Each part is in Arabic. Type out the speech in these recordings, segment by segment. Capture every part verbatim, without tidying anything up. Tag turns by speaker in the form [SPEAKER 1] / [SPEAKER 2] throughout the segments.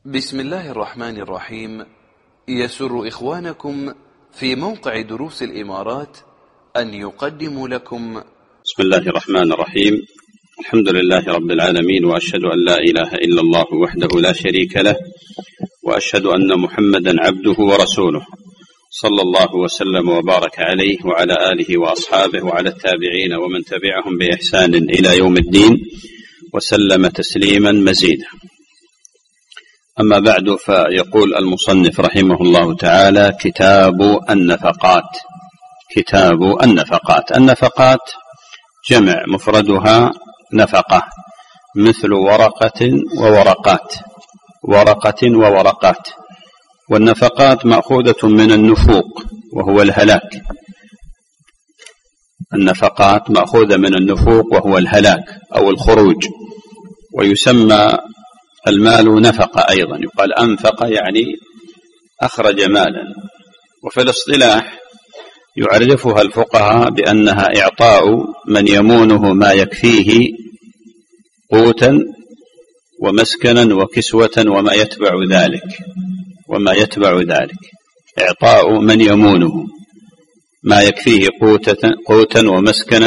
[SPEAKER 1] بسم الله الرحمن الرحيم. يسر إخوانكم في موقع دروس الإمارات أن يقدموا لكم
[SPEAKER 2] بسم الله الرحمن الرحيم. الحمد لله رب العالمين، وأشهد أن لا إله إلا الله وحده لا شريك له، وأشهد أن محمدا عبده ورسوله، صلى الله وسلم وبارك عليه وعلى آله وأصحابه وعلى التابعين ومن تبعهم بإحسان إلى يوم الدين، وسلم تسليما مزيدا. أما بعد، فيقول المصنف رحمه الله تعالى: كتاب النفقات. كتاب النفقات. النفقات جمع، مفردها نفقة، مثل ورقة وورقات، ورقة وورقات. والنفقات مأخوذة من النفوق وهو الهلاك. النفقات مأخوذة من النفوق وهو الهلاك أو الخروج. ويسمى المال نفقة أيضا، يقال أنفق يعني أخرج مالا. وفي الاصطلاح يعرفها الفقهاء بأنها إعطاء من يمونه ما يكفيه قوتا ومسكنا وكسوة وما يتبع ذلك وما يتبع ذلك إعطاء من يمونه ما يكفيه قوتا ومسكنا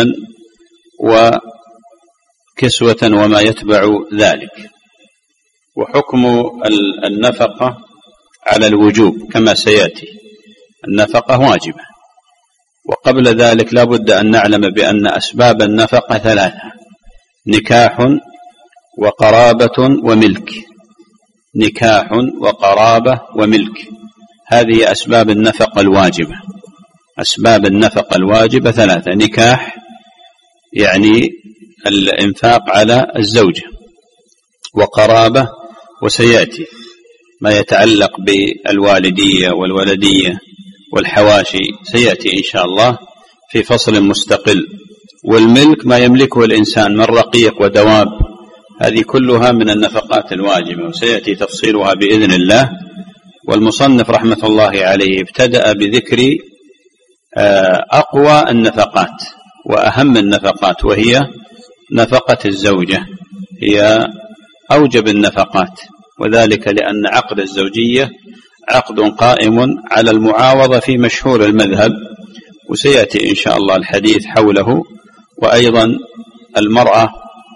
[SPEAKER 2] وكسوة وما يتبع ذلك. وحكم النفقة على الوجوب كما سيأتي. النفقة واجبة. وقبل ذلك لا بد أن نعلم بأن أسباب النفقة ثلاثة: نكاح وقرابة وملك. نكاح وقرابة وملك، هذه أسباب النفقة الواجبة. أسباب النفقة الواجبة ثلاثة: نكاح يعني الإنفاق على الزوجة، وقرابة وسيأتي ما يتعلق بالوالدية والولدية والحواشي، سيأتي إن شاء الله في فصل مستقل. والملك ما يملكه الإنسان من رقيق ودواب، هذه كلها من النفقات الواجبة، وسيأتي تفصيلها بإذن الله. والمصنف رحمة الله عليه ابتدأ بذكر أقوى النفقات وأهم النفقات، وهي نفقة الزوجة، هي أوجب النفقات، وذلك لأن عقد الزوجية عقد قائم على المعاوضة في مشهور المذهب، وسيأتي إن شاء الله الحديث حوله. وأيضا المرأة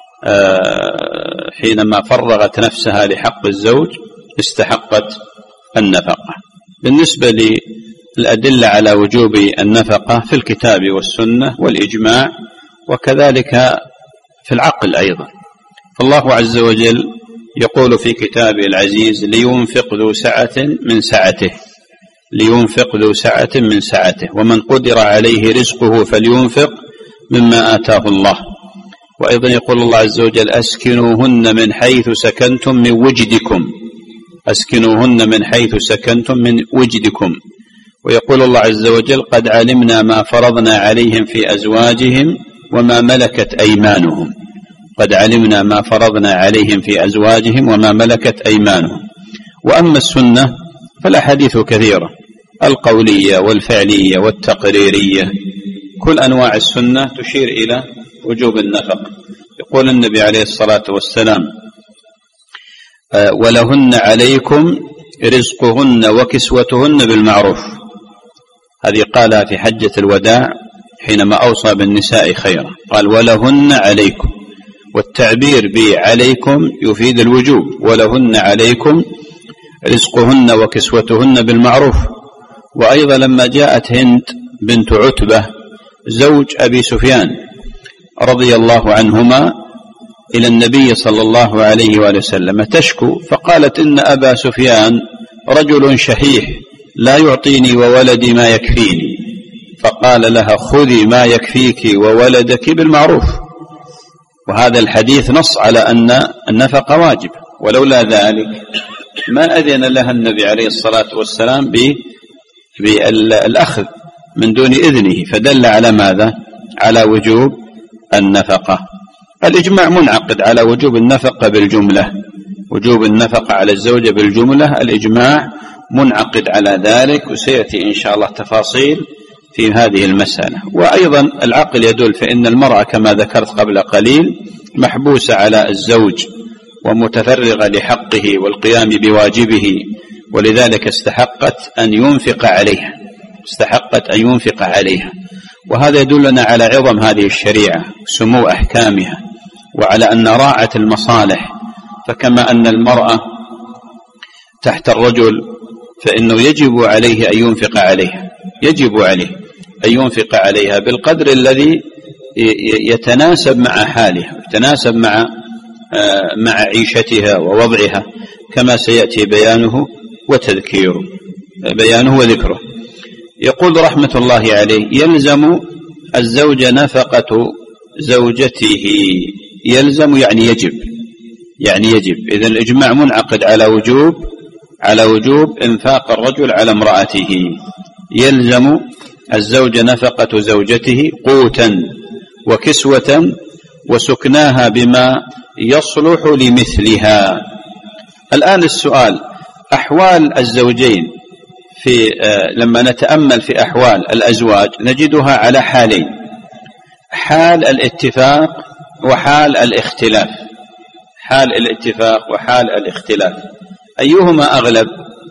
[SPEAKER 2] حينما فرغت نفسها لحق الزوج استحقت النفقة. بالنسبة للأدلة على وجوب النفقة في الكتاب والسنة والإجماع، وكذلك في العقل أيضا. فالله عز وجل يقول في كتابه العزيز: لينفق ذو سعة من سعته. لينفق ذو سعة من سعته، ومن قدر عليه رزقه فلينفق مما آتاه الله. وأيضا يقول الله عز وجل: أسكنوهن من حيث سكنتم من وجدكم. أسكنوهن من حيث سكنتم من وجدكم. ويقول الله عز وجل: قد علمنا ما فرضنا عليهم في أزواجهم وما ملكت أيمانهم. قد علمنا ما فرضنا عليهم في أزواجهم وما ملكت أيمانهم. وأما السنة فالأحاديث كثيرة، القولية والفعلية والتقريرية، كل أنواع السنة تشير إلى وجوب النفقة. يقول النبي عليه الصلاة والسلام: ولهن عليكم رزقهن وكسوتهن بالمعروف. هذه قالها في حجة الوداع حينما أوصى بالنساء خيرا، قال: ولهن عليكم. والتعبير بعليكم يفيد الوجوب، ولهن عليكم رزقهن وكسوتهن بالمعروف. وأيضا لما جاءت هند بنت عتبة زوج أبي سفيان رضي الله عنهما إلى النبي صلى الله عليه وآله وسلم تشكو، فقالت: إن أبا سفيان رجل شحيح لا يعطيني وولدي ما يكفيني. فقال لها: خذي ما يكفيك وولدك بالمعروف. وهذا الحديث نص على أن النفقة واجب، ولولا ذلك ما أذن لها النبي عليه الصلاة والسلام بالأخذ من دون إذنه، فدل على ماذا؟ على وجوب النفقة. الإجماع منعقد على وجوب النفقة بالجملة، وجوب النفقة على الزوجة بالجملة، الإجماع منعقد على ذلك، وسيأتي إن شاء الله تفاصيل في هذه المسألة. وأيضا العقل يدل، فإن المرأة كما ذكرت قبل قليل محبوسة على الزوج ومتفرغة لحقه والقيام بواجبه، ولذلك استحقت أن ينفق عليها استحقت أن ينفق عليها وهذا يدلنا على عظم هذه الشريعة، سمو أحكامها، وعلى أن راعت المصالح. فكما أن المرأة تحت الرجل فإنه يجب عليه أن ينفق عليها يجب عليه أن ينفق عليها بالقدر الذي يتناسب مع حالها، يتناسب مع مع عيشتها ووضعها، كما سيأتي بيانه وتذكيره بيانه وذكره. يقول رحمة الله عليه: يلزم الزوج نفقة زوجته. يلزم يعني يجب يعني يجب إذن الإجماع منعقد على وجوب على وجوب إنفاق الرجل على امرأته. يلزم الزوج نفقة زوجته قوتا وكسوة وسكناها بما يصلح لمثلها. الآن السؤال: أحوال الزوجين في لما نتأمل في أحوال الأزواج نجدها على حالين: حال الاتفاق وحال الاختلاف. حال الاتفاق وحال الاختلاف، أيهما أغلب؟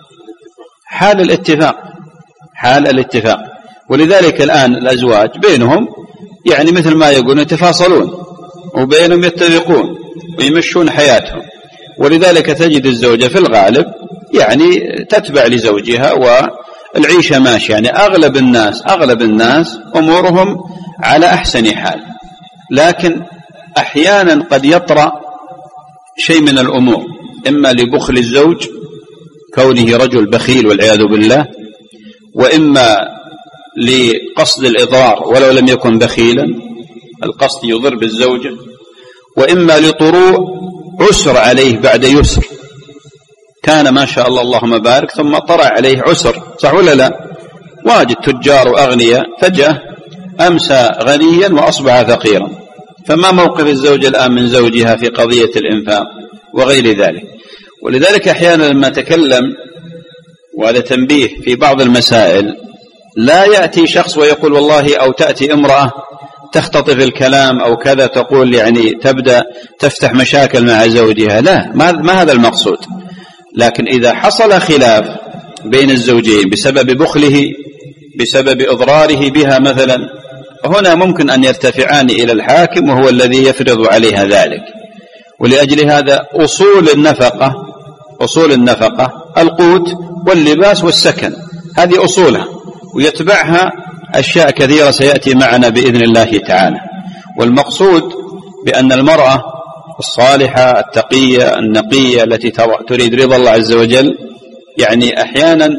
[SPEAKER 2] حال الاتفاق حال الاتفاق ولذلك الآن الأزواج بينهم يعني مثل ما يقولون يتفاصلون، وبينهم يتفقون ويمشون حياتهم، ولذلك تجد الزوجة في الغالب يعني تتبع لزوجها والعيشة ماشية. يعني أغلب الناس أغلب الناس أمورهم على أحسن حال، لكن أحيانا قد يطرأ شيء من الأمور، إما لبخل الزوج كونه رجل بخيل والعياذ بالله، وإما لقصد الإضرار ولو لم يكن بخيلا، القصد يضر بالزوجة، وإما لطروء عسر عليه بعد يسر، كان ما شاء الله اللهم بارك ثم طرأ عليه عسر، صح ولا لا؟ واجد تجار وأغنياء فجأة أمسى غنيا وأصبح فقيرا. فما موقف الزوجة الآن من زوجها في قضية الإنفاق وغير ذلك؟ ولذلك أحيانا لما تكلم، وهذا تنبيه في بعض المسائل، لا يأتي شخص ويقول والله، أو تأتي امرأة تختطف الكلام أو كذا تقول يعني تبدأ تفتح مشاكل مع زوجها، لا، ما هذا المقصود. لكن إذا حصل خلاف بين الزوجين بسبب بخله بسبب إضراره بها مثلا، هنا ممكن أن يرتفعان إلى الحاكم وهو الذي يفرض عليها ذلك. ولأجل هذا أصول النفقة أصول النفقة القوت واللباس والسكن، هذه أصولها، ويتبعها أشياء كثيرة سيأتي معنا بإذن الله تعالى. والمقصود بأن المرأة الصالحة التقية النقية التي تريد رضا الله عز وجل يعني أحيانا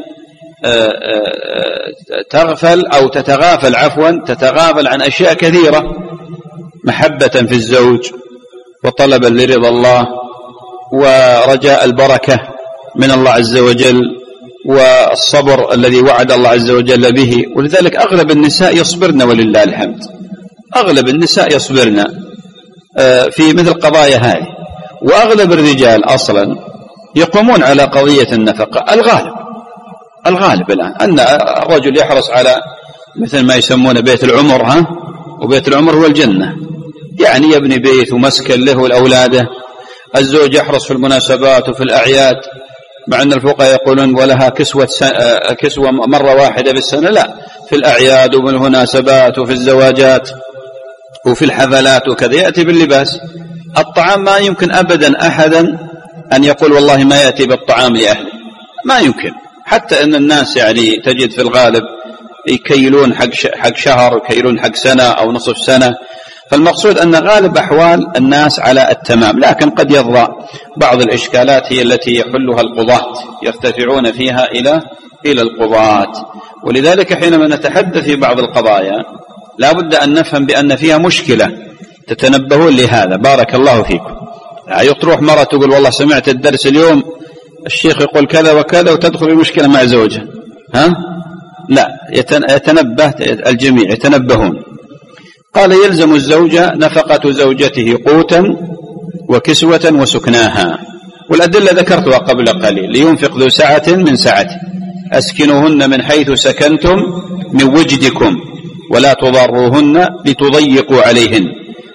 [SPEAKER 2] تغفل أو تتغافل عفوا تتغافل عن أشياء كثيرة، محبة في الزوج وطلبا لرضا الله ورجاء البركة من الله عز وجل والصبر الذي وعد الله عز وجل به. ولذلك أغلب النساء يصبرن ولله الحمد، أغلب النساء يصبرن في مثل قضايا هذه، وأغلب الرجال أصلا يقومون على قضية النفقة. الغالب الغالب الآن أن الرجل يحرص على مثل ما يسمونه بيت العمر، ها وبيت العمر هو الجنة، يعني يبني بيت ومسكن له والأولاده. الزوج يحرص في المناسبات وفي الأعياد، مع أن الفقهاء يقولون ولها كسوة كسوة مرة واحدة بالسنة، لا، في الأعياد وفي المناسبات وفي الزواجات وفي الحفلات وكذا يأتي باللباس. الطعام ما يمكن أبدا أحدا أن يقول والله ما يأتي بالطعام لأهله، ما يمكن. حتى أن الناس يعني تجد في الغالب يكيلون حق حق شهر ويكيلون حق سنة أو نصف سنة. فالمقصود أن غالب أحوال الناس على التمام، لكن قد يظهر بعض الإشكالات هي التي يحلها القضاة، يرتفعون فيها إلى إلى القضاة. ولذلك حينما نتحدث في بعض القضايا لا بد أن نفهم بأن فيها مشكلة، تتنبهون لهذا. بارك الله فيكم. يعني تروح مرة تقول والله سمعت الدرس اليوم الشيخ يقول كذا وكذا، وتدخل المشكلة مع زوجها، ها لا، يتنبه الجميع، يتنبهون. قال يلزم الزوجة نفقة زوجته قوتا وكسوة وسكناها. والأدلة ذكرتها قبل قليل: لينفق ذو سعة من سعته، أسكنوهن من حيث سكنتم من وجدكم ولا تضاروهن لتضيقوا عليهن،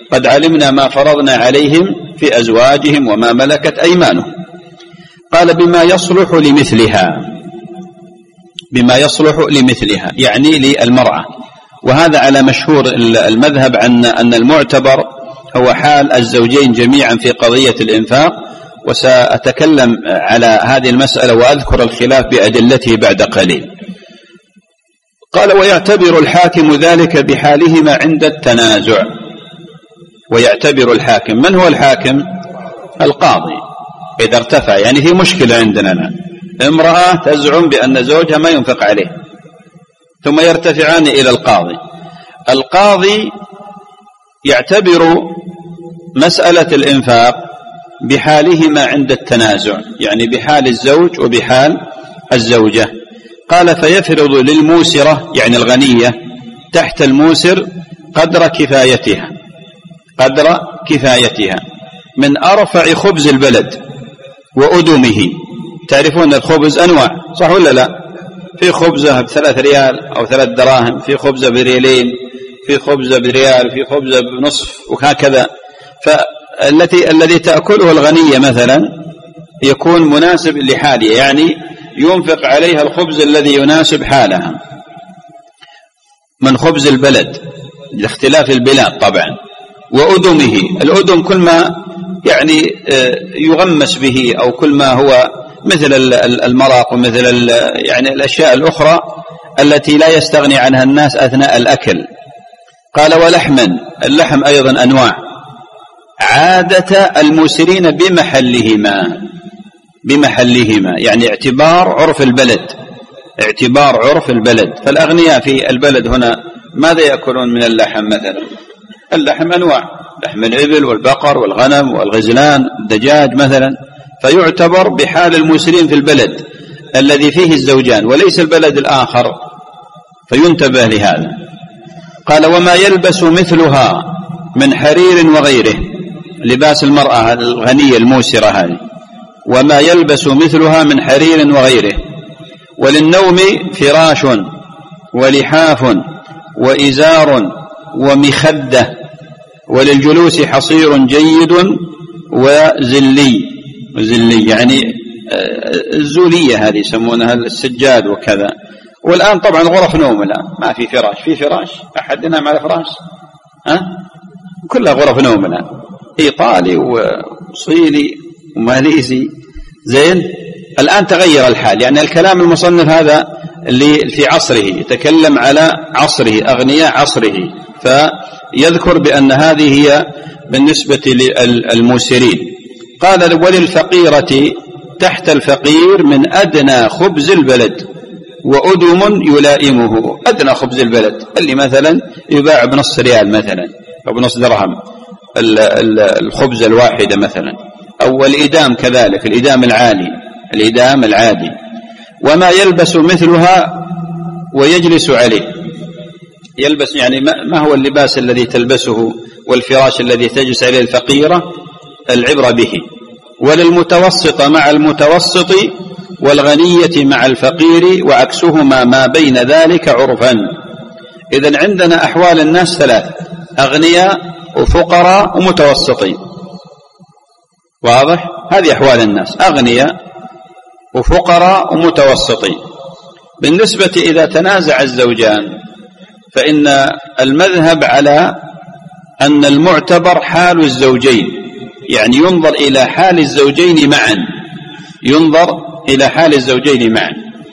[SPEAKER 2] قد علمنا ما فرضنا عليهم في أزواجهم وما ملكت أيمانهم. قال بما يصلح لمثلها، بما يصلح لمثلها يعني للمرأة، وهذا على مشهور المذهب عن أن المعتبر هو حال الزوجين جميعا في قضية الإنفاق، وسأتكلم على هذه المسألة وأذكر الخلاف بأدلته بعد قليل. قال ويعتبر الحاكم ذلك بحالهما عند التنازع. ويعتبر الحاكم، من هو الحاكم؟ القاضي. إذا ارتفع يعني في مشكلة عندنا الآن، امرأة تزعم بأن زوجها ما ينفق عليه، ثم يرتفعان إلى القاضي. القاضي يعتبر مسألة الإنفاق بحالهما عند التنازع، يعني بحال الزوج وبحال الزوجة. قال فيفرض للموسرة يعني الغنية تحت الموسر قدر كفايتها، قدر كفايتها من أرفع خبز البلد وأدمه. تعرفون الخبز أنواع صح ولا لا؟ في خبزة بثلاث ريال أو ثلاث دراهم، في خبزة بريالين، في خبزة بريال، في خبزة بنصف، وهكذا. فالتي الذي تأكله الغنية مثلا يكون مناسب لحاله، يعني ينفق عليها الخبز الذي يناسب حالها من خبز البلد لاختلاف البلاد طبعا. وأدمه، الأدم كل ما يعني يغمس به أو كل ما هو مثل المرق ومثل يعني الأشياء الأخرى التي لا يستغني عنها الناس أثناء الأكل. قال ولحما، اللحم أيضا أنواع، عادة الموسرين بمحلهما، بمحلهما يعني اعتبار عرف البلد، اعتبار عرف البلد. فالأغنياء في البلد هنا ماذا يأكلون من اللحم مثلا؟ اللحم أنواع، لحم الإبل والبقر والغنم والغزلان الدجاج مثلا، فيعتبر بحال الموسرين في البلد الذي فيه الزوجان وليس البلد الآخر، فينتبه لهذا. قال وما يلبس مثلها من حرير وغيره، لباس المرأة الغنية الموسرة هذه، وما يلبس مثلها من حرير وغيره. وللنوم فراش ولحاف وإزار ومخدة، وللجلوس حصير جيد وزلي، زلي يعني الزولية هذه يسمونها السجاد وكذا. والآن طبعا غرف نوم الآن ما في فراش، في فراش أحد ينام على فراش؟ ها؟ كلها غرف نوم الآن، إيطالي وصيني وماليزي. زين، الآن تغير الحال، يعني الكلام المصنف هذا اللي في عصره يتكلم على عصره، أغنياء عصره، فيذكر بأن هذه هي بالنسبة للموسرين. قال وللفقيرة تحت الفقير من أدنى خبز البلد وأدم يلائمه. أدنى خبز البلد اللي مثلا يباع بنص ريال مثلا أو بنص درهم الخبز الواحدة مثلا، أو الإدام كذلك، الإدام العالي، الإدام العادي. وما يلبس مثلها ويجلس عليه، يلبس يعني ما هو اللباس الذي تلبسه والفراش الذي تجلس عليه الفقيرة، العبرة به. وللمتوسط مع المتوسط والغنية مع الفقير وعكسهما ما بين ذلك عرفا. إذن عندنا أحوال الناس ثلاث: أغنياء وفقراء ومتوسطين. واضح؟ هذه أحوال الناس، أغنياء وفقراء ومتوسطين. بالنسبة إذا تنازع الزوجان فإن المذهب على أن المعتبر حال الزوجين، يعني ينظر إلى حال الزوجين معا، ينظر إلى حال الزوجين معا.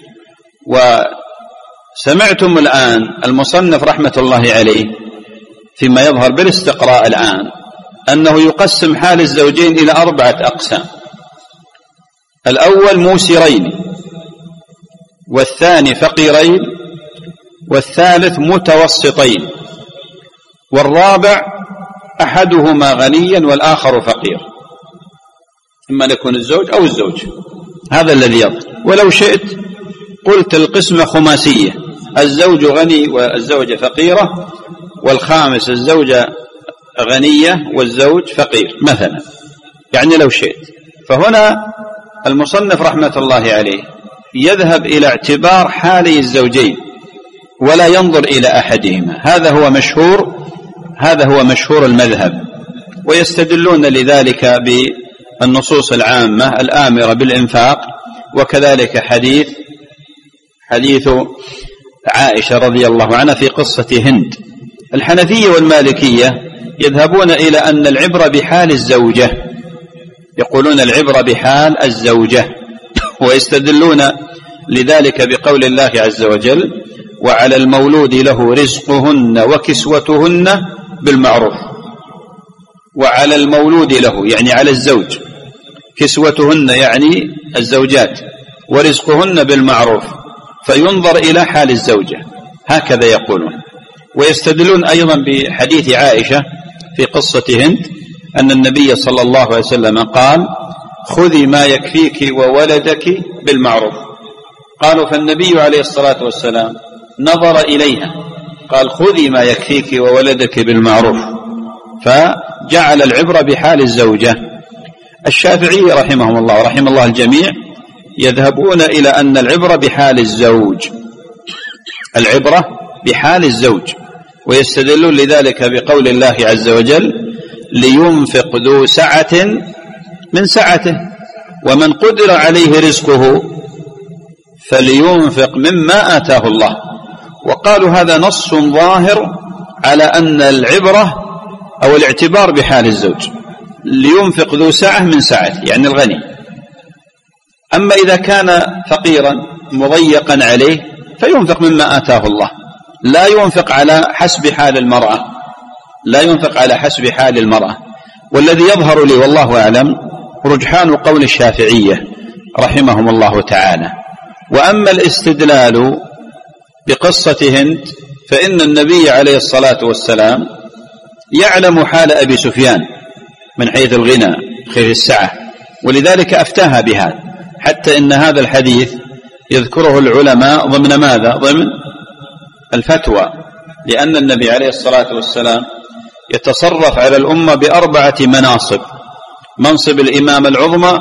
[SPEAKER 2] وسمعتم الآن المصنف رحمة الله عليه فيما يظهر بالاستقراء الآن أنه يقسم حال الزوجين إلى أربعة أقسام: الأول موسرين، والثاني فقيرين، والثالث متوسطين، والرابع أحدهما غنيا والآخر فقير، إما يكون الزوج أو الزوج. هذا الذي يظهر. ولو شئت قلت القسمة خماسية: الزوج غني والزوجة فقيرة، والخامس الزوجة غنية والزوج فقير مثلا، يعني لو شئت. فهنا المصنف رحمة الله عليه يذهب إلى اعتبار حالي الزوجين ولا ينظر إلى أحدهما. هذا هو مشهور هذا هو مشهور المذهب، ويستدلون لذلك بالنصوص العامة الآمرة بالإنفاق، وكذلك حديث حديث عائشة رضي الله عنها في قصة هند. الحنفية والمالكية يذهبون إلى أن العبرة بحال الزوجة، يقولون العبرة بحال الزوجة، ويستدلون لذلك بقول الله عز وجل: وعلى المولود له رزقهن وكسوتهن بالمعروف. وعلى المولود له يعني على الزوج، كسوتهن يعني الزوجات، ورزقهن بالمعروف، فينظر إلى حال الزوجة، هكذا يقولون. ويستدلون أيضا بحديث عائشة في قصة هند أن النبي صلى الله عليه وسلم قال: خذي ما يكفيك وولدك بالمعروف. قالوا فالنبي عليه الصلاة والسلام نظر إليها قال: خذي ما يكفيك وولدك بالمعروف، فجعل العبرة بحال الزوجة. الشافعي رحمهم الله ورحم الله الجميع يذهبون إلى أن العبرة بحال الزوج، العبرة بحال الزوج، ويستدلون لذلك بقول الله عز وجل: لينفق ذو سعة من سعته ومن قدر عليه رزقه فلينفق مما آتاه الله. وقالوا هذا نص ظاهر على أن العبرة أو الاعتبار بحال الزوج، لينفق ذو سعة من سعته يعني الغني. أما إذا كان فقيرا مضيقا عليه فينفق مما آتاه الله، لا ينفق على حسب حال المرأة، لا ينفق على حسب حال المرأة. والذي يظهر لي والله أعلم رجحان قول الشافعية رحمهم الله تعالى. وأما الاستدلال بقصة هند فإن النبي عليه الصلاة والسلام يعلم حال أبي سفيان من حيث الغنى خير السعة، ولذلك أفتاها بهذا، حتى إن هذا الحديث يذكره العلماء ضمن ماذا؟ ضمن الفتوى، لأن النبي عليه الصلاة والسلام يتصرف على الأمة بأربعة مناصب: منصب الإمامة العظمى،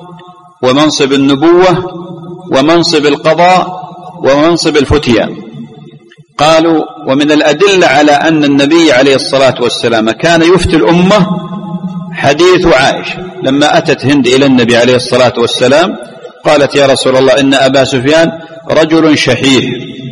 [SPEAKER 2] ومنصب النبوة، ومنصب القضاء، ومنصب الفتية. قالوا ومن الأدلة على أن النبي عليه الصلاة والسلام كان يفتي الأمة حديث عائشة لما أتت هند إلى النبي عليه الصلاة والسلام قالت: يا رسول الله إن أبا سفيان رجل شحيح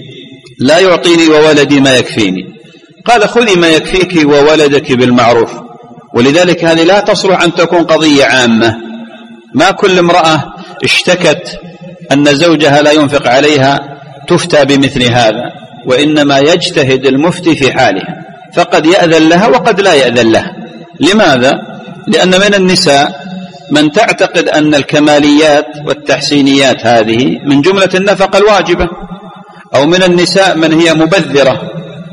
[SPEAKER 2] لا يعطيني وولدي ما يكفيني. قال: خذي ما يكفيك وولدك بالمعروف. ولذلك هذه لا تصلح أن تكون قضية عامة، ما كل امرأة اشتكت أن زوجها لا ينفق عليها تفتى بمثل هذا، وإنما يجتهد المفتي في حالها، فقد يأذن لها وقد لا يأذن لها. لماذا؟ لأن من النساء من تعتقد أن الكماليات والتحسينيات هذه من جملة النفقة الواجبة، أو من النساء من هي مبذرة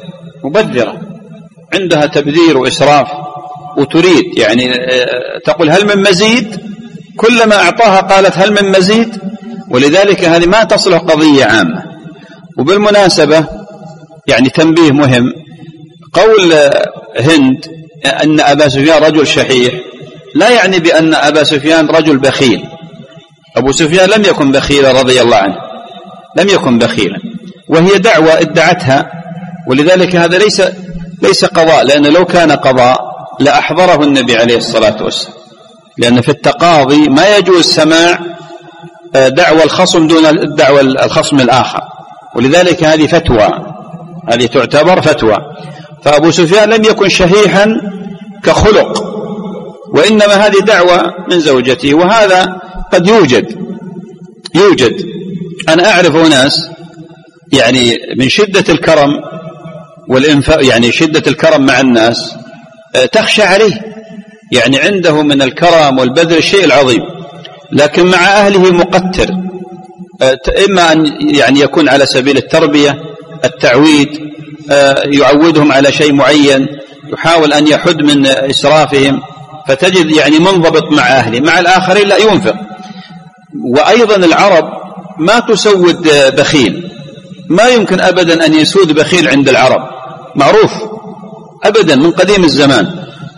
[SPEAKER 2] مبذرة عندها تبذير وإسراف، وتريد يعني تقول هل من مزيد، كلما أعطاها قالت هل من مزيد. ولذلك هذه ما تصلح قضية عامة. وبالمناسبة يعني تنبيه مهم، قول هند أن أبا سفيان رجل شحيح لا يعني بأن أبا سفيان رجل بخيل. أبو سفيان لم يكن بخيلا رضي الله عنه، لم يكن بخيلا، وهي دعوة ادعتها، ولذلك هذا ليس ليس قضاء، لأن لو كان قضاء لأحضره النبي عليه الصلاة والسلام، لأن في التقاضي ما يجوز سماع دعوى الخصم دون الدعوى الخصم الآخر، ولذلك هذه فتوى، هذه تعتبر فتوى. فأبو سفيان لم يكن شحيحا كخلق، وإنما هذه دعوة من زوجته، وهذا قد يوجد يوجد أنا أعرف ناس يعني من شدة الكرم والإنفاق، يعني شدة الكرم مع الناس تخشى عليه، يعني عنده من الكرم والبذل الشيء العظيم، لكن مع أهله مقتر، إما أن يعني يكون على سبيل التربية التعويد، يعودهم على شيء معين، يحاول أن يحد من إسرافهم، فتجد يعني منضبط مع أهله، مع الآخرين لا ينفق. وأيضا العرب ما تسود بخيل، ما يمكن أبدا أن يسود بخيل عند العرب، معروف أبدا من قديم الزمان.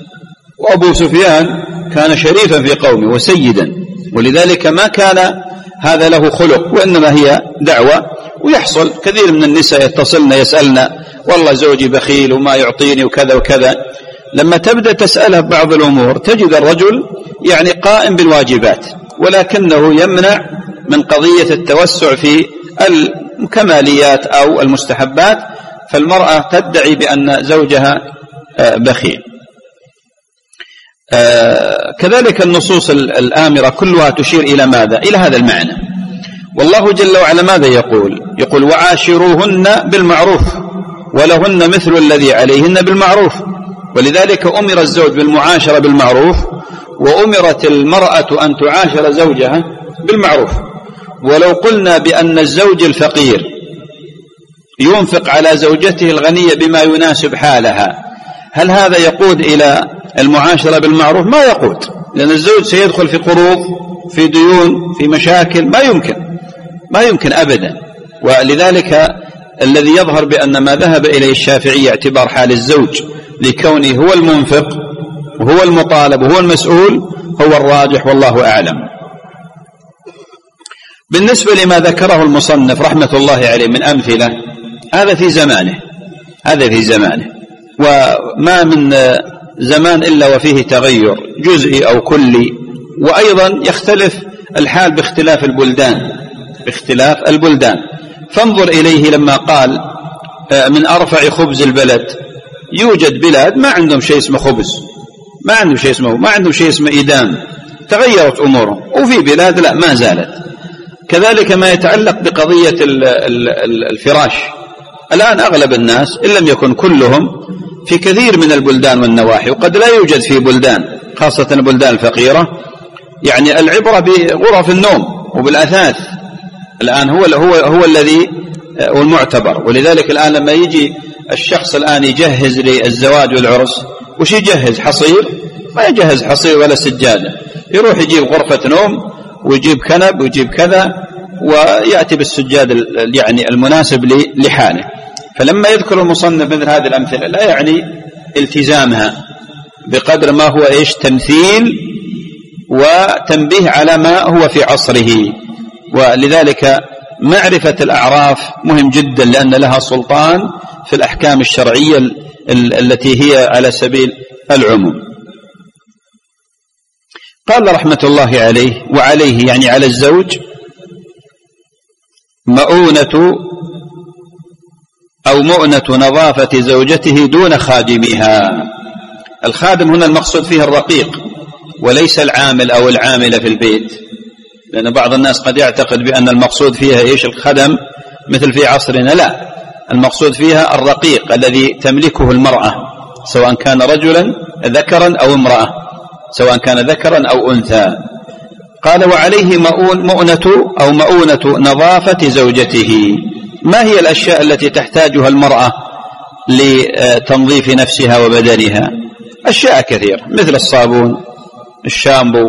[SPEAKER 2] وأبو سفيان كان شريفا في قومه وسيدا، ولذلك ما كان هذا له خلق، وإنما هي دعوة. ويحصل كثير من النساء يتصلن يسألنا والله زوجي بخيل وما يعطيني وكذا وكذا. لما تبدأ تسألها بعض الأمور تجد الرجل يعني قائم بالواجبات، ولكنه يمنع من قضية التوسع في الكماليات أو المستحبات، فالمرأة تدعي بأن زوجها بخيل. كذلك النصوص الآمرة كلها تشير إلى ماذا؟ إلى هذا المعنى. والله جل وعلا ماذا يقول؟ يقول وعاشروهن بالمعروف ولهن مثل الذي عليهن بالمعروف. ولذلك أمر الزوج بالمعاشرة بالمعروف، وأمرت المرأة أن تعاشر زوجها بالمعروف. ولو قلنا بأن الزوج الفقير ينفق على زوجته الغنية بما يناسب حالها، هل هذا يقود إلى المعاشرة بالمعروف؟ ما يقود، لأن الزوج سيدخل في قروض، في ديون، في مشاكل، ما يمكن ما يمكن أبدا. ولذلك الذي يظهر بأن ما ذهب إليه الشافعي اعتبار حال الزوج لكونه هو المنفق وهو المطالب وهو المسؤول هو الراجح، والله أعلم. بالنسبة لما ذكره المصنف رحمة الله عليه من أمثلة، هذا في زمانه هذا في زمانه وما من زمان إلا وفيه تغير جزئي أو كلي. وأيضا يختلف الحال باختلاف البلدان باختلاف البلدان فانظر إليه لما قال من أرفع خبز البلد. يوجد بلاد ما عندهم شيء اسمه خبز، ما عندهم شيء اسمه ما عندهم شيء اسمه إدام، تغيرت أمورهم. وفي بلاد لا ما زالت. كذلك ما يتعلق بقضية الفراش، الآن أغلب الناس إن لم يكن كلهم في كثير من البلدان والنواحي، وقد لا يوجد في بلدان خاصة البلدان الفقيرة يعني العبرة بغرف النوم وبالأثاث. الآن هو هو هو الذي هو المعتبر. ولذلك الآن لما يجي الشخص الآن يجهز للزواج والعرس، وش يجهز؟ حصير؟ ما يجهز حصير ولا سجادة، يروح يجيب غرفة نوم ويجيب كنب ويجيب كذا ويأتي بالسجاد يعني المناسب لحاله. فلما يذكر المصنف مثل هذه الأمثلة لا يعني التزامها بقدر ما هو إيش تمثيل وتنبيه على ما هو في عصره. ولذلك معرفة الأعراف مهم جدا، لأن لها سلطان في الأحكام الشرعية التي هي على سبيل العموم. قال رحمة الله عليه وعليه يعني على الزوج مؤونة أو مؤنة نظافة زوجته دون خادمها. الخادم هنا المقصود فيه الرقيق وليس العامل أو العاملة في البيت، لأن بعض الناس قد يعتقد بأن المقصود فيها إيش الخدم مثل في عصرنا. لا، المقصود فيها الرقيق الذي تملكه المرأة سواء كان رجلا ذكرا أو امرأة، سواء كان ذكرا أو أنثى. قال وعليه مؤنة أو مؤونة نظافة زوجته. ما هي الأشياء التي تحتاجها المرأة لتنظيف نفسها وبدنها؟ أشياء كثير مثل الصابون، الشامبو،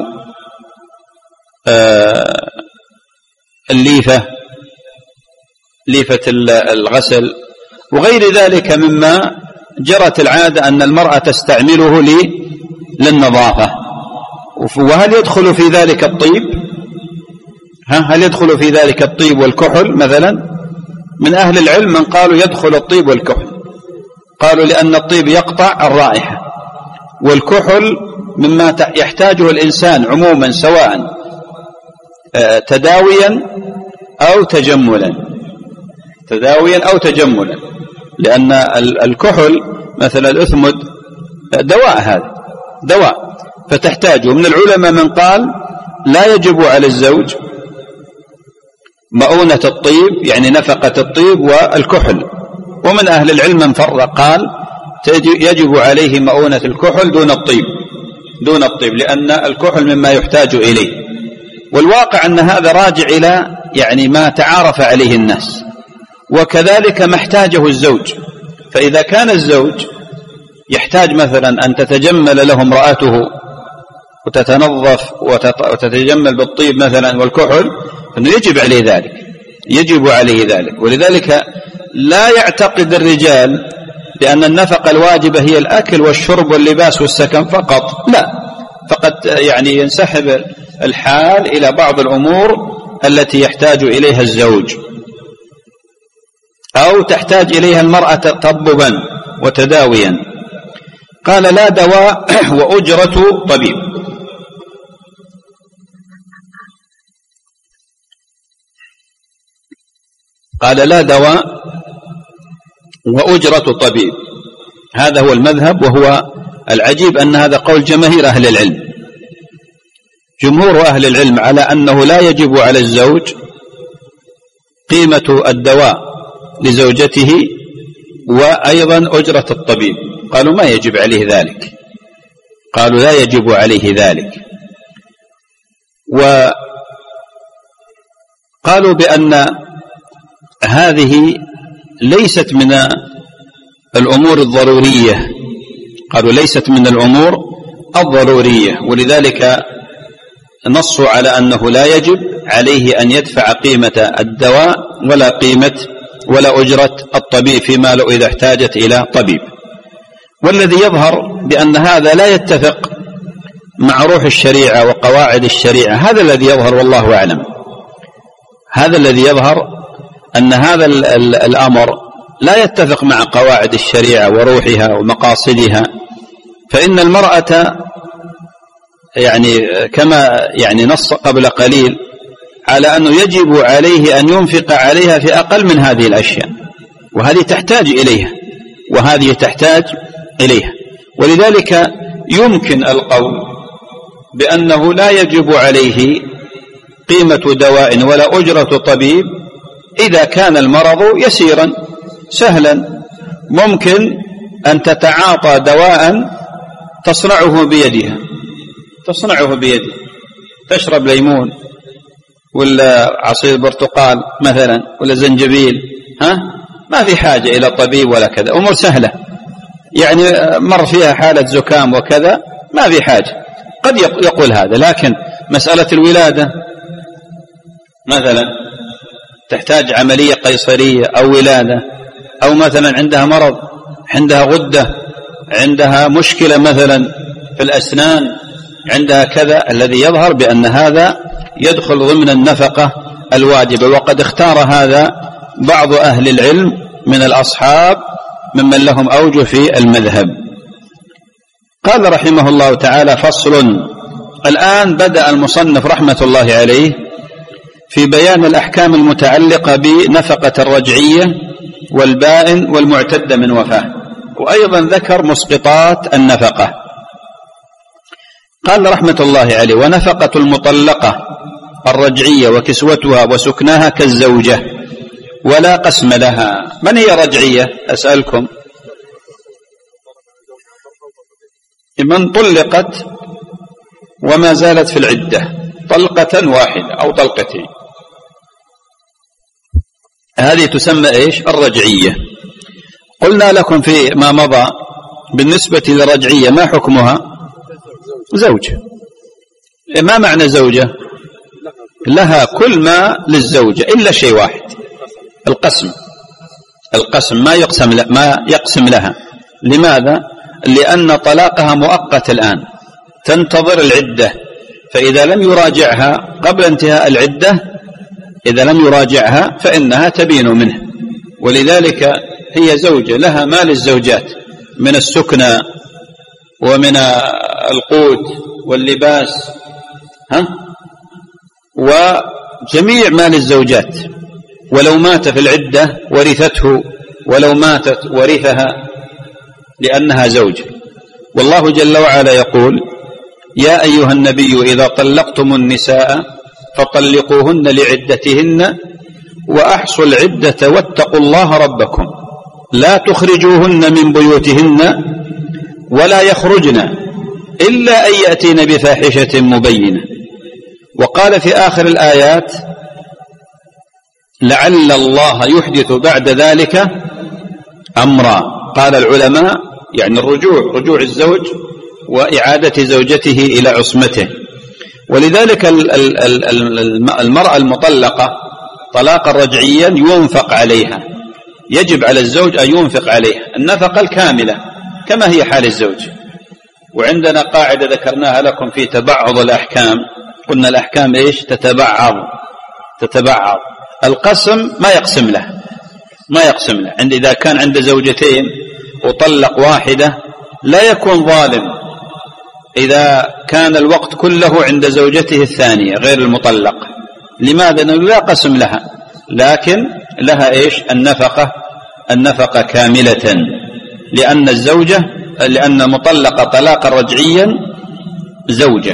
[SPEAKER 2] آه الليفة، ليفة الغسل، وغير ذلك مما جرت العادة أن المرأة تستعمله للنظافة. وهل يدخل في ذلك الطيب؟ ها هل يدخل في ذلك الطيب والكحل مثلا؟ من أهل العلم من قالوا يدخل الطيب والكحل، قالوا لأن الطيب يقطع الرائحة، والكحل مما يحتاجه الإنسان عموما سواء تداويا أو تجملا تداويا أو تجملا لأن الكحل مثل الأثمد دواء، هذا دواء فتحتاجه. من العلماء من قال لا يجب على الزوج مؤونة الطيب يعني نفقة الطيب والكحل، ومن أهل العلم من فرق قال يجب عليه مؤونة الكحل دون الطيب دون الطيب لأن الكحل مما يحتاج إليه. والواقع أن هذا راجع إلى يعني ما تعارف عليه الناس، وكذلك ما احتاجه الزوج. فإذا كان الزوج يحتاج مثلا أن تتجمل له امرأته وتتنظف وتتجمل بالطيب مثلا والكحل، فإنه يجب عليه ذلك يجب عليه ذلك. ولذلك لا يعتقد الرجال بأن النفقة الواجبة هي الأكل والشرب واللباس والسكن فقط، لا، فقد يعني ينسحب الحال إلى بعض الأمور التي يحتاج إليها الزوج أو تحتاج إليها المرأة تطببا وتداويا؟ قال: لا دواء وأجرة طبيب. قال: لا دواء وأجرة طبيب. هذا هو المذهب، وهو العجيب أن هذا قول جماهير أهل العلم. جمهور أهل العلم على أنه لا يجب على الزوج قيمة الدواء لزوجته وأيضا أجرة الطبيب. قالوا ما يجب عليه ذلك، قالوا لا يجب عليه ذلك. وقالوا بأن هذه ليست من الأمور الضرورية، قالوا ليست من الأمور الضرورية، ولذلك نصوا على أنه لا يجب عليه أن يدفع قيمة الدواء ولا قيمة ولا أجرة الطبيب فيما لو إذا احتاجت إلى طبيب. والذي يظهر بأن هذا لا يتفق مع روح الشريعة وقواعد الشريعة، هذا الذي يظهر والله أعلم. هذا الذي يظهر أن هذا الأمر لا يتفق مع قواعد الشريعة وروحها ومقاصدها. فإن المرأة يعني كما يعني نص قبل قليل على أنه يجب عليه أن ينفق عليها في أقل من هذه الأشياء، وهذه تحتاج إليها وهذه تحتاج إليها. ولذلك يمكن القول بأنه لا يجب عليه قيمة دواء ولا أجرة طبيب إذا كان المرض يسيرا سهلا. ممكن أن تتعاطى دواء تصنعه بيدها، تصنعه بيدها، تشرب ليمون ولا عصير برتقال مثلا ولا زنجبيل، ها ما في حاجة إلى طبيب ولا كذا، أمور سهلة. يعني مر فيها حالة زكام وكذا ما في حاجة، قد يقول هذا. لكن مسألة الولادة مثلا تحتاج عملية قيصرية أو ولادة، أو مثلا عندها مرض، عندها غدة، عندها مشكلة مثلا في الأسنان، عندها كذا، الذي يظهر بأن هذا يدخل ضمن النفقة الواجبة. وقد اختار هذا بعض أهل العلم من الأصحاب ممن لهم أوجه في المذهب. قال رحمه الله تعالى: فصل. الآن بدأ المصنف رحمة الله عليه في بيان الأحكام المتعلقة بنفقة الرجعية والبائن والمعتدة من وفاة، وأيضا ذكر مسقطات النفقة. قال رحمة الله عليه: ونفقة المطلقة الرجعية وكسوتها وسكناها كالزوجة ولا قسم لها. من هي رجعية؟ أسألكم. من طلقت وما زالت في العدة طلقة واحدة أو طلقتين، هذه تسمى إيش؟ الرجعية. قلنا لكم في ما مضى بالنسبة للرجعية ما حكمها؟ زوجة. ما معنى زوجة؟ لها كل ما للزوجة إلا شيء واحد، القسم. القسم ما يقسم ما يقسم لها. لماذا؟ لأن طلاقها مؤقت الآن، تنتظر العدة، فإذا لم يراجعها قبل انتهاء العدة، إذا لم يراجعها فإنها تبين منه. ولذلك هي زوجة، لها ما للزوجات من السكنى ومن القوت واللباس، ها وجميع ما للزوجات. ولو مات في العدة ورثته، ولو ماتت ورثها، لأنها زوجة. والله جل وعلا يقول: يا أيها النبي إذا طلقتم النساء فطلقوهن لعدتهن وأحصوا العدة واتقوا الله ربكم لا تخرجوهن من بيوتهن ولا يخرجن إلا أن يأتين بفاحشة مبينة. وقال في آخر الآيات: لعل الله يحدث بعد ذلك أمرا. قال العلماء يعني الرجوع، رجوع الزوج وإعادة زوجته إلى عصمته. ولذلك المرأة المطلقة طلاقا رجعيا ينفق عليها، يجب على الزوج أن ينفق عليها النفقة الكاملة كما هي حال الزوج. وعندنا قاعدة ذكرناها لكم في تبعض الأحكام، قلنا الأحكام إيش؟ تتبعض، تتبعض. القسم ما يقسم له ما يقسم له عند إذا كان عند زوجتين وطلق واحدة لا يكون ظالم إذا كان الوقت كله عند زوجته الثانية غير المطلق. لماذا؟ لأنه لا قسم لها، لكن لها إيش؟ النفقة النفقة كاملة، لأن الزوجة لأن مطلقة طلاقا رجعيا زوجة.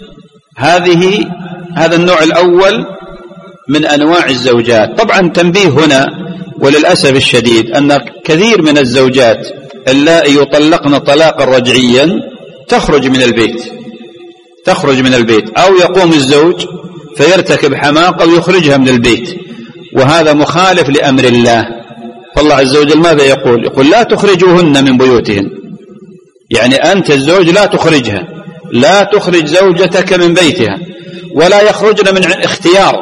[SPEAKER 2] هذه هذا النوع الأول من أنواع الزوجات. طبعا تنبيه هنا وللأسف الشديد أن كثير من الزوجات اللائي يطلقن طلاقا رجعيا تخرج من البيت تخرج من البيت أو يقوم الزوج فيرتكب حماقة ويخرجها من البيت، وهذا مخالف لأمر الله. فالله عز وجل ماذا يقول؟ يقول لا تخرجوهن من بيوتهن، يعني أنت الزوج لا تخرجها، لا تخرج زوجتك من بيتها، ولا يخرجن من اختيار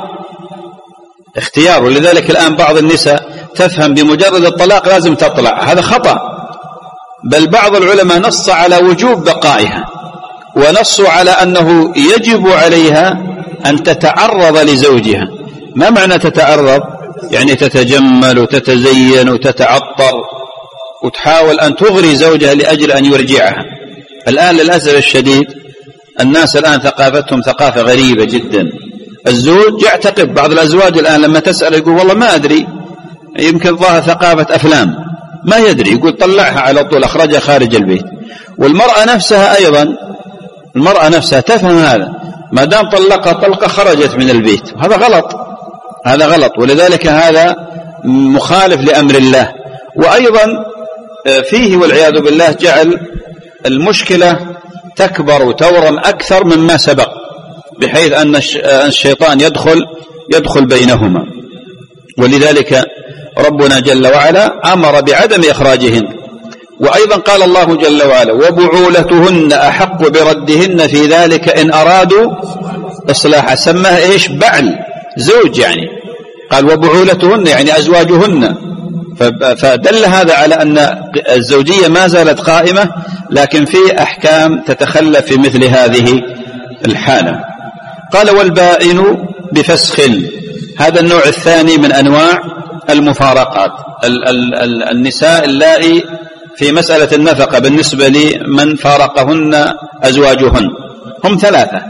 [SPEAKER 2] اختيار ولذلك الآن بعض النساء تفهم بمجرد الطلاق لازم تطلع، هذا خطأ. بل بعض العلماء نص على وجوب بقائها، ونصوا على أنه يجب عليها أن تتعرض لزوجها. ما معنى تتعرض؟ يعني تتجمل وتتزين وتتعطر وتحاول أن تغري زوجها لأجل أن يرجعها. الآن للأسف الشديد الناس الآن ثقافتهم ثقافة غريبة جدا. الزوج يعتقد، بعض الأزواج الآن لما تسأل يقول والله ما أدري، يمكن ظاهر ثقافة أفلام، ما يدري، يقول طلعها على طول، أخرجها خارج البيت. والمرأة نفسها أيضا المرأة نفسها تفهم هذا، ما دام طلقها طلقة خرجت من البيت، هذا غلط هذا غلط ولذلك هذا مخالف لأمر الله. وأيضا فيه والعياذ بالله جعل المشكلة تكبر وتورم أكثر مما سبق، بحيث أن الشيطان يدخل يدخل بينهما. ولذلك ربنا جل وعلا أمر بعدم إخراجهن. وأيضا قال الله جل وعلا وبعولتهن أحق بردهن في ذلك إن أرادوا إصلاحا. سماه إيش؟ بعل، زوج يعني، قال وبعولتهن يعني أزواجهن. فدل هذا على أن الزوجية ما زالت قائمة، لكن في أحكام تتخلف في مثل هذه الحالة. قال والبائن بفسخ، هذا النوع الثاني من أنواع المفارقات. ال ال ال النساء اللائي في مسألة النفقة بالنسبة لمن فارقهن أزواجهن هم ثلاثة: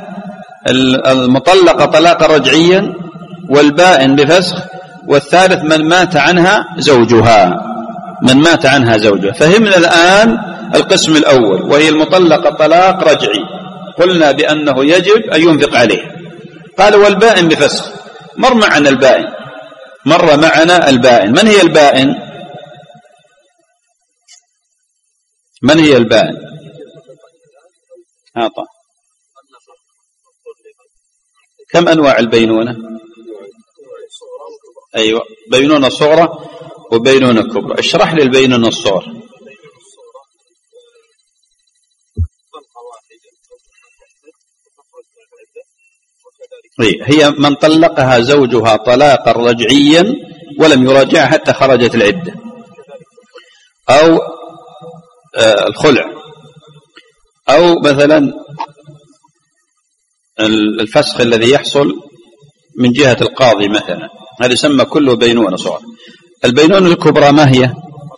[SPEAKER 2] المطلقة طلاقا رجعيا، والبائن بفسخ، والثالث من مات عنها زوجها من مات عنها زوجها. فهمنا الآن القسم الأول وهي المطلقة طلاق رجعي، قلنا بأنه يجب أن ينفق عليه. قال والبائن بفسخ، مر معنا البائن مر معنا البائن من هي البائن؟ من هي البائن؟ هاطا كم أنواع البينونة؟ أيوة، بينونة صغرى وبينونة كبرى. اشرح لي البينونة الصغرى. هي من طلقها زوجها طلاقا رجعيا ولم يراجعها حتى خرجت العدة، أو الخلع، أو مثلا الفسخ الذي يحصل من جهة القاضي مثلا، هذا يسمى كله بينونة صغرى. البينونة الكبرى ما هي؟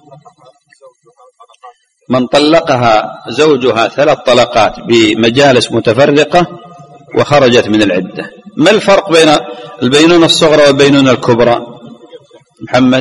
[SPEAKER 2] من طلقها زوجها ثلاث طلقات بمجالس متفرقة وخرجت من العدة. ما الفرق بين البينونة الصغرى والبينونة الكبرى؟ محمد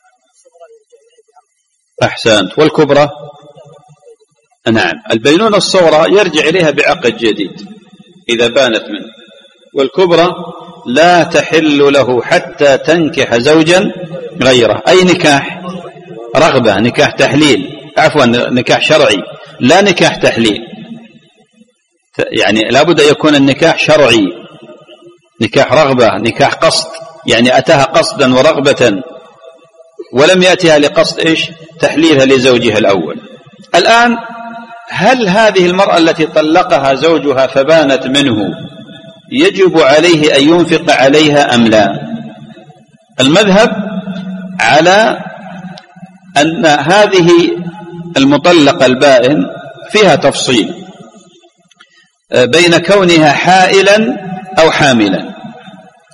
[SPEAKER 2] أحسنت. والكبرى؟ نعم، البينونة الصغرى يرجع إليها بعقد جديد إذا بانت منه، والكبرى لا تحل له حتى تنكح زوجا غيره. أي نكاح رغبة، نكاح تحليل، عفوا نكاح شرعي لا نكاح تحليل، يعني لابد أن يكون النكاح شرعي، نكاح رغبة، نكاح قصد، يعني أتاها قصدا ورغبة ولم يأتها لقصد إيش؟ تحليلها لزوجها الأول. الآن هل هذه المرأة التي طلقها زوجها فبانت منه يجب عليه أن ينفق عليها أم لا؟ المذهب على أن هذه المطلقة البائن فيها تفصيل بين كونها حائلا أو حاملا.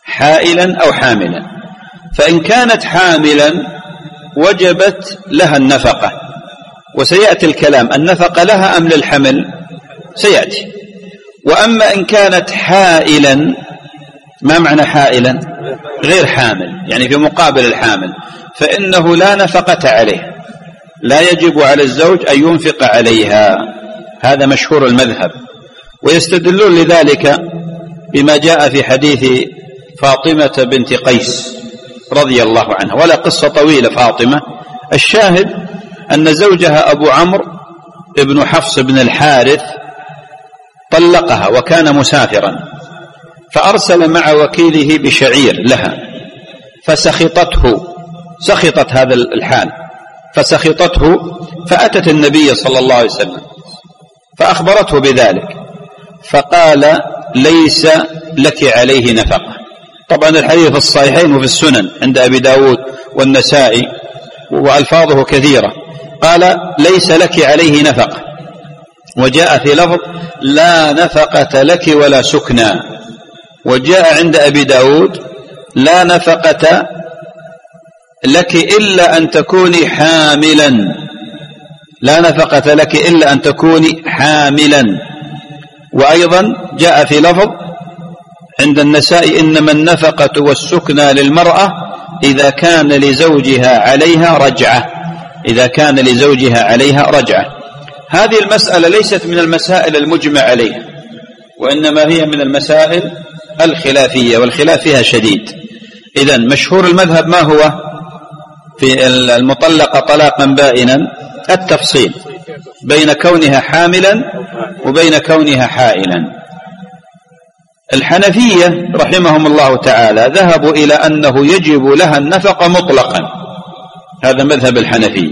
[SPEAKER 2] حائلا أو حاملا. فإن كانت حاملا وجبت لها النفقة، وسيأتي الكلام النفقة لها أم للحمل سيأتي. وأما إن كانت حائلا، ما معنى حائلا؟ غير حامل، يعني في مقابل الحامل، فإنه لا نفقة عليه، لا يجب على الزوج أن ينفق عليها. هذا مشهور المذهب. ويستدلون لذلك بما جاء في حديث فاطمة بنت قيس رضي الله عنها، ولا قصة طويلة فاطمة. الشاهد أن زوجها أبو عمرو ابن حفص بن الحارث طلقها وكان مسافرا، فأرسل مع وكيله بشعير لها، فسخطته، سخطت هذا الحال فسخطته، فأتت النبي صلى الله عليه وسلم فأخبرته بذلك، فقال ليس لك عليه نفقة. طبعا الحديث في الصحيحين وفي السنن عند أبي داود والنسائي وألفاظه كثيرة. قال ليس لك عليه نفقة، وجاء في لفظ لا نفقة لك ولا سكنى، وجاء عند أبي داود لا نفقة لك إلا أن تكوني حاملا، لا نفقة لك إلا أن تكوني حاملا. وأيضا جاء في لفظ عند النسائي إنما النفقة والسكنى للمرأة إذا كان لزوجها عليها رجعة، إذا كان لزوجها عليها رجعة. هذه المسألة ليست من المسائل المجمع عليها، وإنما هي من المسائل الخلافية، والخلاف فيها شديد. إذن مشهور المذهب ما هو في المطلقة طلاقا بائنا؟ التفصيل بين كونها حاملا وبين كونها حائلا. الحنفية رحمهم الله تعالى ذهبوا إلى أنه يجب لها النفقة مطلقا، هذا مذهب الحنفية،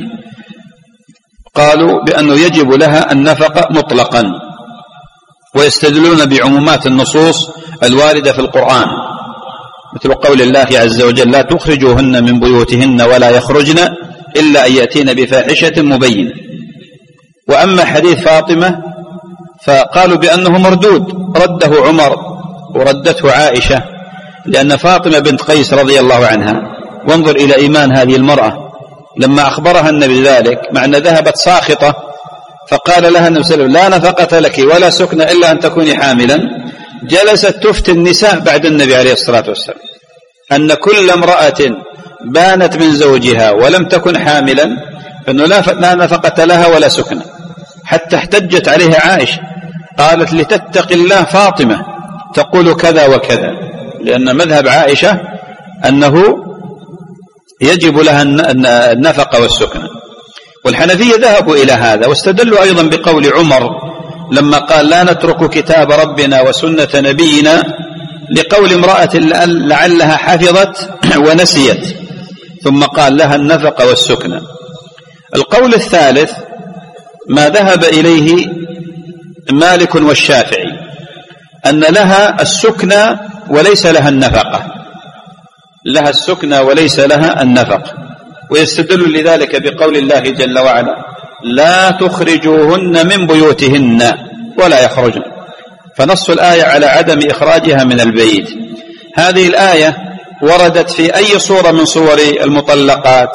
[SPEAKER 2] قالوا بأنه يجب لها النفقة مطلقا، ويستدلون بعمومات النصوص الواردة في القرآن، مثل قول الله عز وجل لا تخرجوهن من بيوتهن ولا يخرجن إلا أن يأتين بفاحشة مبينة. وأما حديث فاطمة فقالوا بأنه مردود، رده عمر وردته عائشة، لأن فاطمة بنت قيس رضي الله عنها، وانظر إلى إيمان هذه المرأة، لما أخبرها النبي ذلك مع أن ذهبت ساخطة، فقال لها النبي صلى الله عليه وسلم لا نفقة لك ولا سكن إلا أن تكوني حاملا، جلست تفتي النساء بعد النبي عليه الصلاة والسلام أن كل امرأة بانت من زوجها ولم تكن حاملا فإنه لا نفقة لها ولا سكن، حتى احتجت عليها عائشة قالت لتتق الله فاطمة تقول كذا وكذا، لأن مذهب عائشة أنه يجب لها النفقة والسكن. والحنفية ذهبوا إلى هذا، واستدلوا أيضا بقول عمر لما قال لا نترك كتاب ربنا وسنة نبينا، لقول امرأة لعلها حفظت ونسيت، ثم قال لها النفقة والسكن. القول الثالث ما ذهب إليه مالك والشافعي، أن لها السكنى وليس لها النفقة، لها السكنى وليس لها النفقة، ويستدل لذلك بقول الله جل وعلا لا تخرجوهن من بيوتهن ولا يخرجن، فنص الآية على عدم إخراجها من البيت. هذه الآية وردت في أي صورة من صور المطلقات؟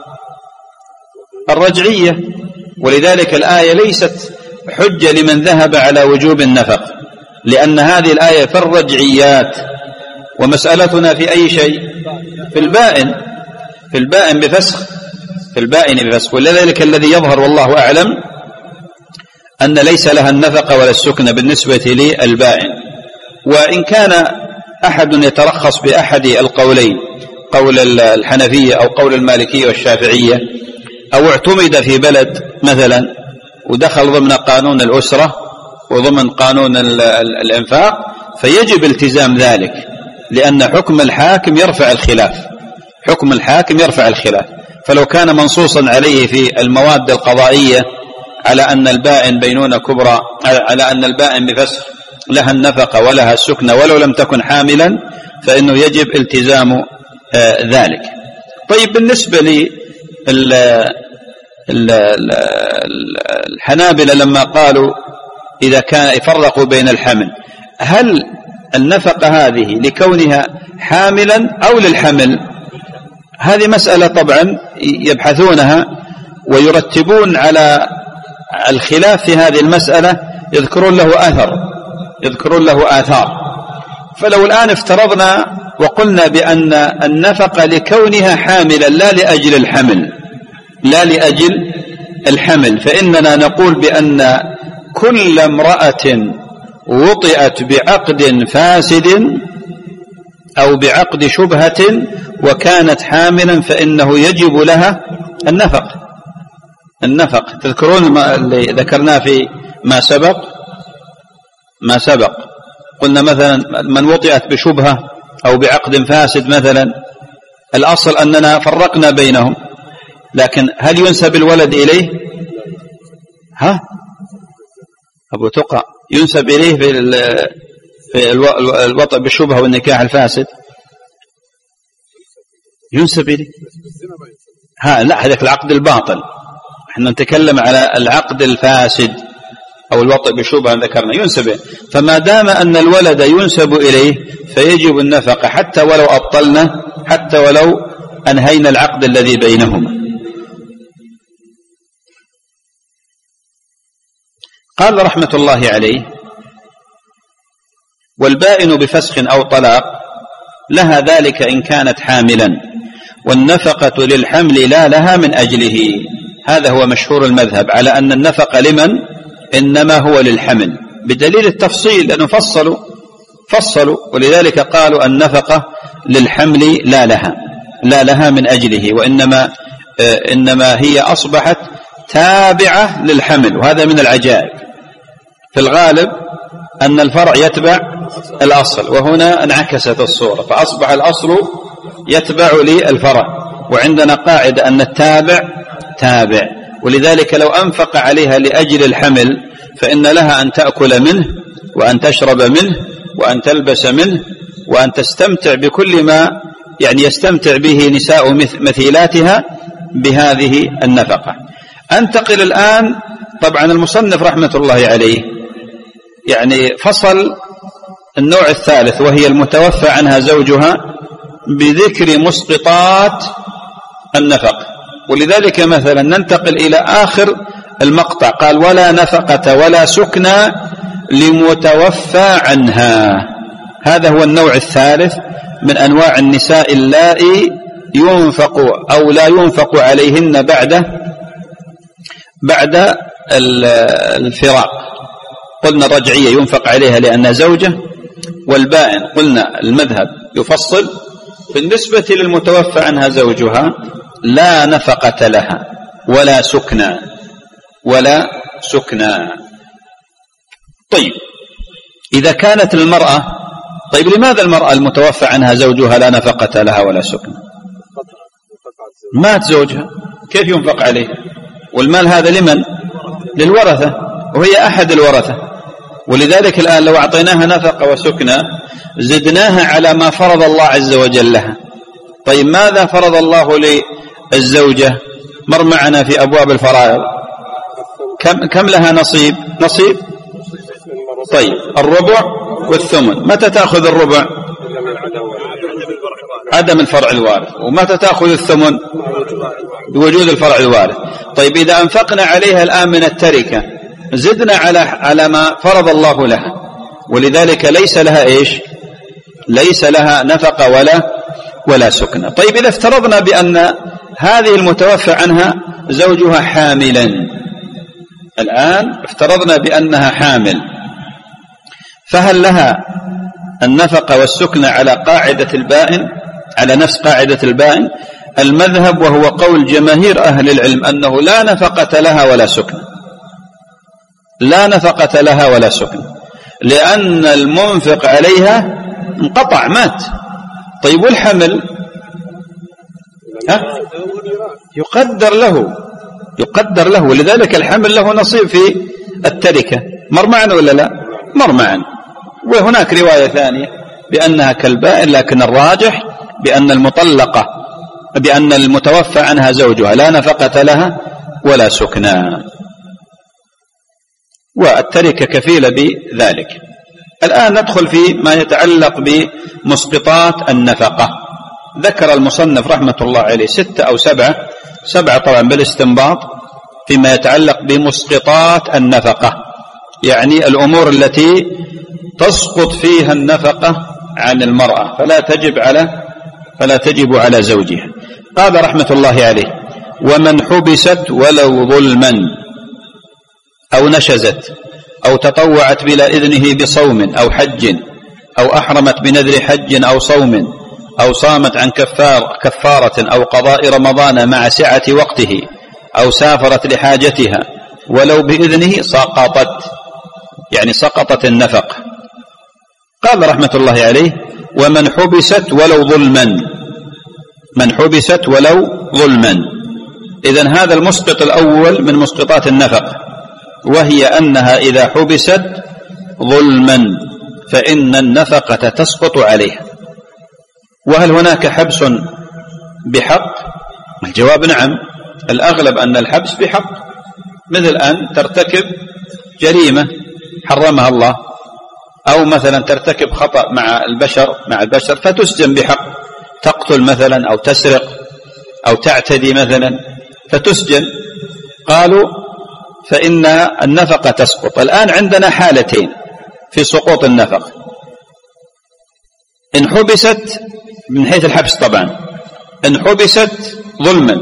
[SPEAKER 2] الرجعية، ولذلك الآية ليست حجة لمن ذهب على وجوب النفق، لأن هذه الآية في الرجعيات، ومسألتنا في أي شيء؟ في البائن، في البائن بفسخ، في البائن بفسخ. ولذلك الذي يظهر والله أعلم أن ليس لها النفقة ولا السكن بالنسبة للبائن. وإن كان أحد يترخص بأحد القولين، قول الحنفية أو قول المالكية والشافعية، أو اعتمد في بلد مثلا ودخل ضمن قانون الأسرة وضمن قانون الإنفاق، فيجب التزام ذلك، لأن حكم الحاكم يرفع الخلاف، حكم الحاكم يرفع الخلاف. فلو كان منصوصا عليه في المواد القضائية على أن البائن بينونة كبرى، على أن البائن بفسخ لها النفقة ولها السكن ولو لم تكن حاملا، فإنه يجب التزام ذلك. طيب بالنسبة لي الحنابلة لما قالوا إذا كان يفرقوا بين الحمل، هل النفقة هذه لكونها حاملا أو للحمل؟ هذه مسألة طبعا يبحثونها ويرتبون على الخلاف في هذه المسألة، يذكرون له أثر يذكرون له آثار. فلو الآن افترضنا وقلنا بأن النفقة لكونها حاملا لا لأجل الحمل لا لأجل الحمل فإننا نقول بأن كل امرأة وطئت بعقد فاسد أو بعقد شبهة وكانت حاملا فإنه يجب لها النفق النفق تذكرون ما اللي ذكرناه في ما سبق ما سبق قلنا مثلا من وطئت بشبهة أو بعقد فاسد مثلا، الأصل أننا فرقنا بينهم، لكن هل ينسب الولد إليه؟ ها أبو تقى ينسب إليه في في الوطء بالشبهة والنكاح الفاسد؟ ينسب إليه. ها لا، هذاك العقد الباطل، احنا نتكلم على العقد الفاسد أو الوطء بشبهة ذكرنا ينسب إليه. فما دام أن الولد ينسب إليه فيجب النفقة حتى ولو أبطلنا، حتى ولو أنهينا العقد الذي بينهما. قال رحمة الله عليه: والبائن بفسخ أو طلاق لها ذلك إن كانت حاملا، والنفقة للحمل لا لها من أجله. هذا هو مشهور المذهب على أن النفقة لمن؟ إنما هو للحمل، بدليل التفصيل لأنه فصلوا فصلوا ولذلك قالوا النفقة للحمل لا لها لا لها من أجله، وإنما إنما هي أصبحت تابعة للحمل. وهذا من العجائب، في الغالب أن الفرع يتبع الأصل، وهنا انعكست الصورة فأصبح الأصل يتبع للفرع، وعندنا قاعدة أن التابع تابع. ولذلك لو أنفق عليها لأجل الحمل فإن لها أن تأكل منه وأن تشرب منه وأن تلبس منه وأن تستمتع بكل ما يعني يستمتع به نساء مثيلاتها بهذه النفقة. أنتقل الآن، طبعا المصنف رحمة الله عليه يعني فصل النوع الثالث وهي المتوفى عنها زوجها بذكر مسقطات النفقة. ولذلك مثلا ننتقل إلى آخر المقطع، قال: ولا نفقة ولا سكنى لمتوفى عنها. هذا هو النوع الثالث من أنواع النساء اللائي ينفق أو لا ينفق عليهن بعد بعد الفراق. قلنا الرجعية ينفق عليها لأنها زوجة، والبائن قلنا المذهب يفصل. بالنسبة للمتوفى عنها زوجها لا نفقة لها ولا سكنى ولا سكنى. طيب إذا كانت المرأة، طيب لماذا المرأة المتوفى عنها زوجها لا نفقة لها ولا سكنى؟ مات زوجها، كيف ينفق عليها؟ والمال هذا لمن؟ للورثة، وهي أحد الورثة. ولذلك الآن لو أعطيناها نفقة وسكنى زدناها على ما فرض الله عز وجل لها. طيب ماذا فرض الله للزوجة؟ مر معنا في أبواب الفرائض، كم, كم لها نصيب؟ نصيب طيب الربع والثمن. متى تأخذ الربع؟ عدم الفرع الوارث. ومتى تأخذ الثمن؟ بوجود الفرع الوارث. طيب إذا أنفقنا عليها الآن من التركة زدنا على على ما فرض الله لها، ولذلك ليس لها إيش؟ ليس لها نفقة ولا ولا سكنة. طيب إذا افترضنا بأن هذه المتوفى عنها زوجها حاملا، الآن افترضنا بأنها حامل، فهل لها النفقة والسكنة على قاعدة البائن، على نفس قاعدة البائن؟ المذهب وهو قول جماهير أهل العلم أنه لا نفقة لها ولا سكنة، لا نفقة لها ولا سكنة، لأن المنفق عليها انقطع مات. طيب والحمل ها؟ يقدر له يقدر له ولذلك الحمل له نصيب في التركة. مر معنا ولا لا؟ مر معنا. وهناك رواية ثانية بأنها كالبائن، لكن الراجح بأن المطلقة بأن المتوفى عنها زوجها لا نفقة لها ولا سكنى، والتركة كفيلة بذلك. الآن ندخل في ما يتعلق بمسقطات النفقة. ذكر المصنف رحمة الله عليه ستة أو سبعة سبعة طبعا بالاستنباط فيما يتعلق بمسقطات النفقة، يعني الأمور التي تسقط فيها النفقة عن المرأة فلا تجب على فلا تجب على زوجها. قال رحمة الله عليه: ومن حبست ولو ظلما أو نشزت أو تطوعت بلا إذنه بصوم أو حج أو أحرمت بنذر حج أو صوم أو صامت عن كفار كفارة أو قضاء رمضان مع سعة وقته أو سافرت لحاجتها ولو بإذنه سقطت، يعني سقطت النفقة. قال رحمة الله عليه: ومن حبست ولو ظلما، من حبست ولو ظلما. إذن هذا المسقط الأول من مسقطات النفقة، وهي أنها إذا حبست ظلما فإن النفقة تسقط عليها. وهل هناك حبس بحق؟ الجواب نعم، الأغلب أن الحبس بحق، مثل أن ترتكب جريمة حرمها الله، أو مثلا ترتكب خطأ مع البشر مع البشر فتسجن بحق، تقتل مثلا أو تسرق أو تعتدي مثلا فتسجن. قالوا فإن النفقة تسقط. الآن عندنا حالتين في سقوط النفقة: إن حبست من حيث الحبس طبعا، إن حبست ظلما،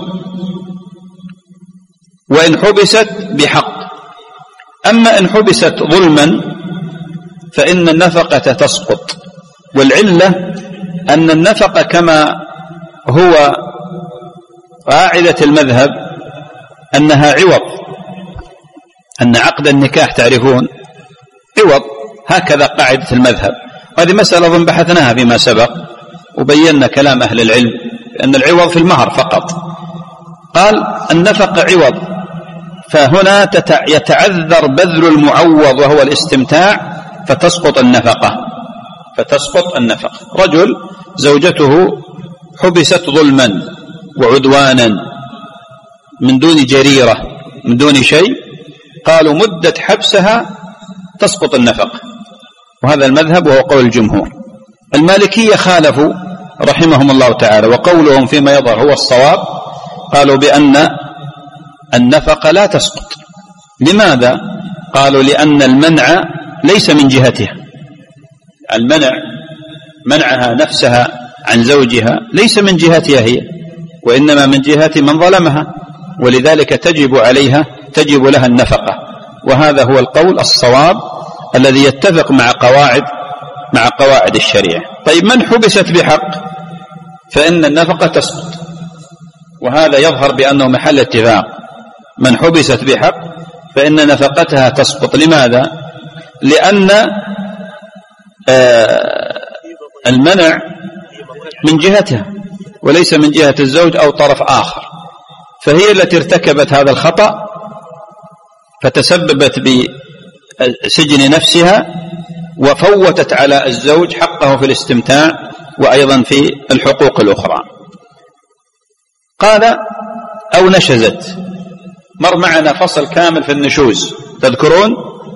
[SPEAKER 2] وإن حبست بحق. أما إن حبست ظلما فإن النفقة تسقط، والعلة أن النفقة كما هو قاعدة المذهب أنها عوض، أن عقد النكاح تعرفون عوض، هكذا قاعدة المذهب. هذه مسألة أظن بحثناها فيما سبق وبينا كلام أهل العلم أن العوض في المهر فقط. قال النفقة عوض، فهنا يتعذر بذل المعوض وهو الاستمتاع فتسقط النفقة فتسقط النفقة. رجل زوجته حبست ظلما وعدوانا من دون جريرة من دون شيء، قالوا مدة حبسها تسقط النفقة، وهذا المذهب وهو قول الجمهور. المالكية خالفوا رحمهم الله تعالى، وقولهم فيما يظهر هو الصواب، قالوا بأن النفقة لا تسقط. لماذا؟ قالوا لأن المنع ليس من جهتها، المنع منعها نفسها عن زوجها ليس من جهتها هي، وإنما من جهة من ظلمها، ولذلك تجب عليها تجب لها النفقة. وهذا هو القول الصواب الذي يتفق مع قواعد مع قواعد الشريعة. طيب من حبست بحق فإن النفقة تسقط، وهذا يظهر بأنه محل اتفاق. من حبست بحق فإن نفقتها تسقط. لماذا؟ لأن المنع من جهتها وليس من جهة الزوج أو طرف آخر، فهي التي ارتكبت هذا الخطأ فتسببت بسجن نفسها وفوتت على الزوج حقه في الاستمتاع وأيضا في الحقوق الأخرى. قال أو نشزت، مر معنا فصل كامل في النشوز تذكرون؟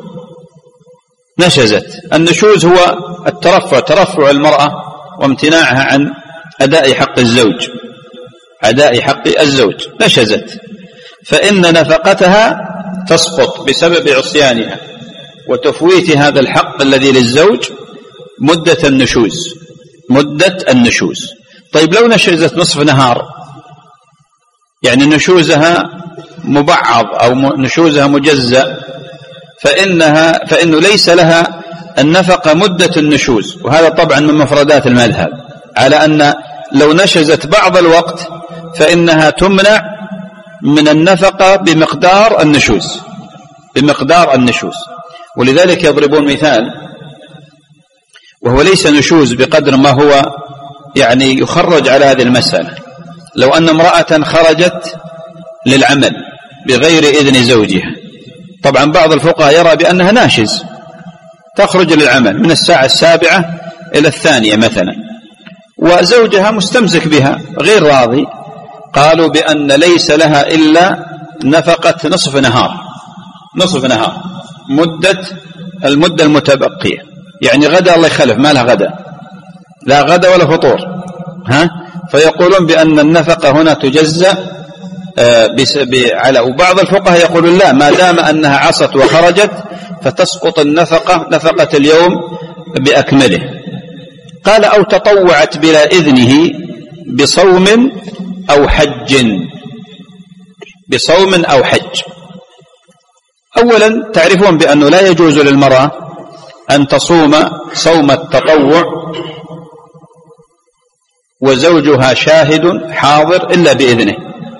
[SPEAKER 2] نشزت، النشوز هو الترفع ترفع المرأة وامتناعها عن أداء حق الزوج أداء حق الزوج نشزت، فإن نفقتها تسقط بسبب عصيانها وتفويت هذا الحق الذي للزوج مدة النشوز مدة النشوز. طيب لو نشزت نصف نهار، يعني نشوزها مبعض أو نشوزها مجزأ، فإنها فإنه ليس لها النفقة مدة النشوز. وهذا طبعا من مفردات المذهب على أن لو نشزت بعض الوقت فإنها تمنع من النفقة بمقدار النشوز بمقدار النشوز. ولذلك يضربون مثال، وهو ليس نشوز بقدر ما هو يعني يخرج على هذه المسألة. لو أن امرأة خرجت للعمل بغير إذن زوجها، طبعا بعض الفقهاء يرى بأنها ناشز، تخرج للعمل من الساعة السابعة إلى الثانية مثلا، وزوجها مستمسك بها غير راضي، قالوا بأن ليس لها إلا نفقة نصف نهار نصف نهار مدة المدة المتبقية. يعني غدا الله يخلف ما لها غدا، لا غدا ولا فطور، ها؟ فيقولون بأن النفقة هنا تجزأ على، وبعض الفقهاء يقولون لا، ما دام أنها عصت وخرجت فتسقط النفقة نفقة اليوم بأكمله. قال أو تطوعت بلا إذنه بصوم أو حج، بصوم أو حج. أولا تعرفون بأنه لا يجوز للمرأة أن تصوم صوم التطوع وزوجها شاهد حاضر إلا بإذنه،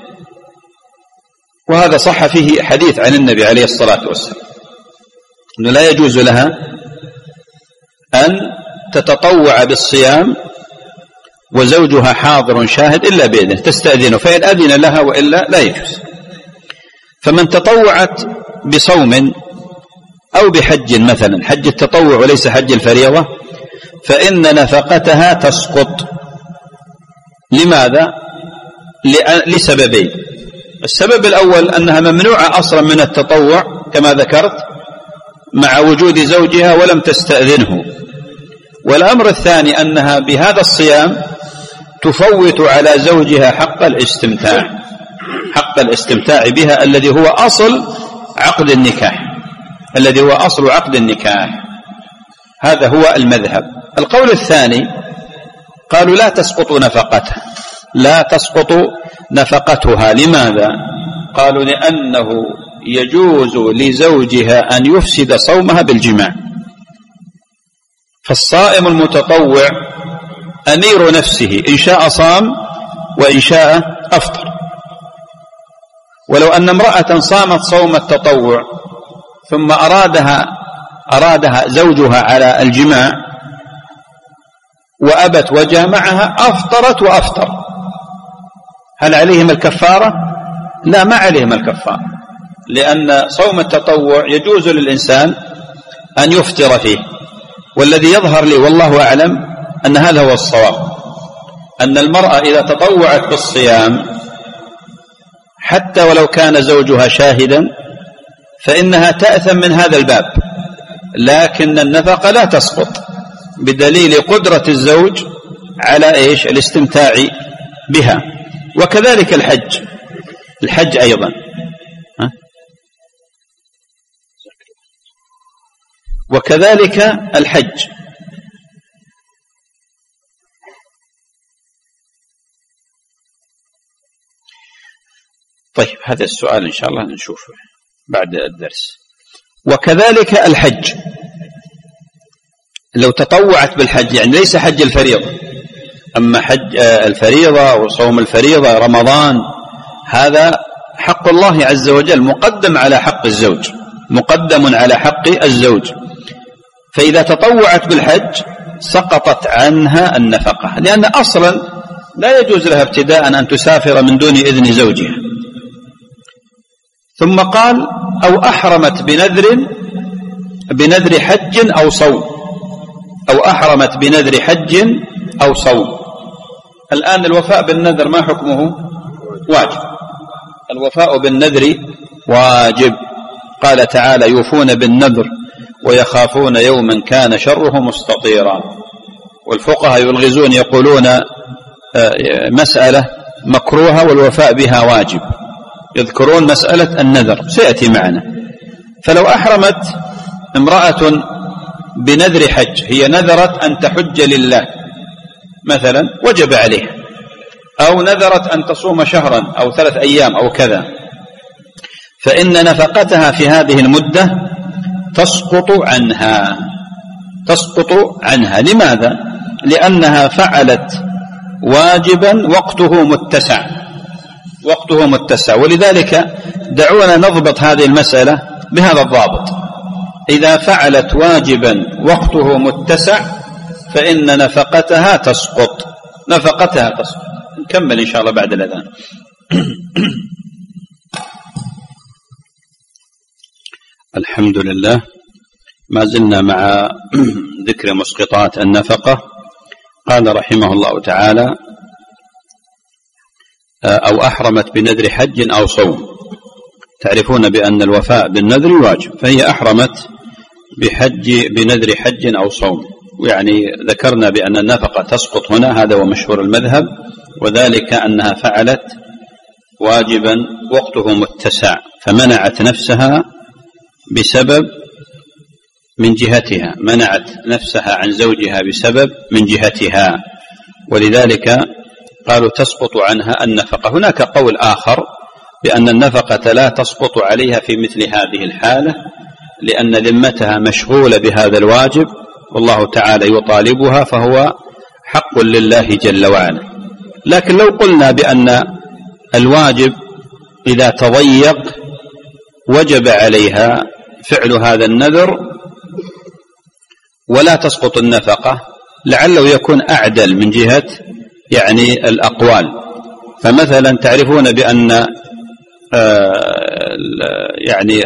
[SPEAKER 2] وهذا صح فيه حديث عن النبي عليه الصلاة والسلام أنه لا يجوز لها أن تتطوع بالصيام وزوجها حاضر شاهد إلا بإذنه، تستأذنه، فإن أذن لها وإلا لا يجوز. فمن تطوعت بصوم أو بحج مثلا، حج التطوع وليس حج الفريضة، فإن نفقتها تسقط. لماذا؟ لسببين. السبب الأول أنها ممنوعة أصلا من التطوع كما ذكرت مع وجود زوجها ولم تستأذنه. والأمر الثاني أنها بهذا الصيام تفوت على زوجها حق الاستمتاع، حق الاستمتاع بها الذي هو أصل عقد النكاح، الذي هو أصل عقد النكاح. هذا هو المذهب. القول الثاني قالوا لا تسقط نفقتها، لا تسقط نفقتها. لماذا؟ قالوا لأنه يجوز لزوجها أن يفسد صومها بالجماع، فالصائم المتطوع أمير نفسه، إن شاء صام وإن شاء أفطر. ولو أن امرأة صامت صوم التطوع ثم أرادها أرادها زوجها على الجماع وأبت وجامعها أفطرت وأفطر، هل عليهم الكفارة؟ لا، ما عليهم الكفارة، لأن صوم التطوع يجوز للإنسان أن يفطر فيه. والذي يظهر لي والله أعلم أن هذا هو الصواب، أن المرأة إذا تطوعت بالصيام حتى ولو كان زوجها شاهدا فإنها تأثم من هذا الباب، لكن النفقة لا تسقط بدليل قدرة الزوج على إيش؟ الاستمتاع بها. وكذلك الحج، الحج أيضا، ها؟ وكذلك الحج طيب هذا السؤال إن شاء الله نشوفه بعد الدرس. وكذلك الحج لو تطوعت بالحج، يعني ليس حج الفريضة، أما حج الفريضة وصوم الفريضة رمضان هذا حق الله عز وجل مقدم على حق الزوج، مقدم على حق الزوج. فإذا تطوعت بالحج سقطت عنها النفقة، لأن أصلا لا يجوز لها ابتداء أن تسافر من دون إذن زوجها. ثم قال أو أحرمت بنذر بنذر حج أو صوم، أو أحرمت بنذر حج أو صوم. الآن الوفاء بالنذر ما حكمه؟ واجب. الوفاء بالنذر واجب. قال تعالى يوفون بالنذر ويخافون يوما كان شره مستطيرا. والفقهاء يلغزون يقولون مسألة مكروهة والوفاء بها واجب، يذكرون مسألة النذر سيأتي معنا. فلو أحرمت امرأة بنذر حج، هي نذرت أن تحج لله مثلا وجب عليها، أو نذرت أن تصوم شهرا أو ثلاث أيام أو كذا، فإن نفقتها في هذه المدة تسقط عنها، تسقط عنها. لماذا؟ لأنها فعلت واجبا وقته متسع، وقته متسع. ولذلك دعونا نضبط هذه المسألة بهذا الضابط: إذا فعلت واجبا وقته متسع فإن نفقتها تسقط، نفقتها تسقط. نكمل إن شاء الله بعد الأذان. الحمد لله، ما زلنا مع ذكر مسقطات النفقة. قال رحمه الله تعالى أو أحرمت بنذر حج أو صوم. تعرفون بأن الوفاء بالنذر واجب، فهي أحرمت بحج بنذر حج أو صوم. يعني ذكرنا بأن النفقة تسقط هنا، هذا هو مشهور المذهب، وذلك أنها فعلت واجبا وقته متسع فمنعت نفسها بسبب من جهتها، منعت نفسها عن زوجها بسبب من جهتها، ولذلك قالوا تسقط عنها النفقة. هناك قول آخر بأن النفقة لا تسقط عليها في مثل هذه الحالة، لأن ذمتها مشغولة بهذا الواجب والله تعالى يطالبها، فهو حق لله جل وعلا. لكن لو قلنا بأن الواجب إذا تضيق وجب عليها فعل هذا النذر ولا تسقط النفقة، لعله يكون أعدل من جهة يعني الأقوال. فمثلا تعرفون بأن يعني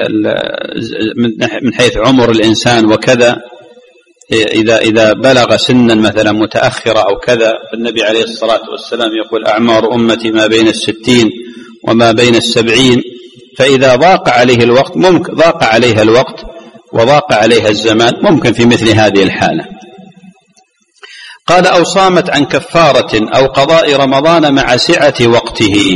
[SPEAKER 2] من حيث عمر الإنسان وكذا، إذا إذا بلغ سنا مثلا متأخرة أو كذا، النبي عليه الصلاة والسلام يقول أعمار أمتي ما بين الستين وما بين السبعين، فإذا ضاق عليه الوقت ممكن ضاق عليها الوقت وضاق عليها الزمان ممكن في مثل هذه الحالة. قال أو صامت عن كفارة أو قضاء رمضان مع سعة وقته.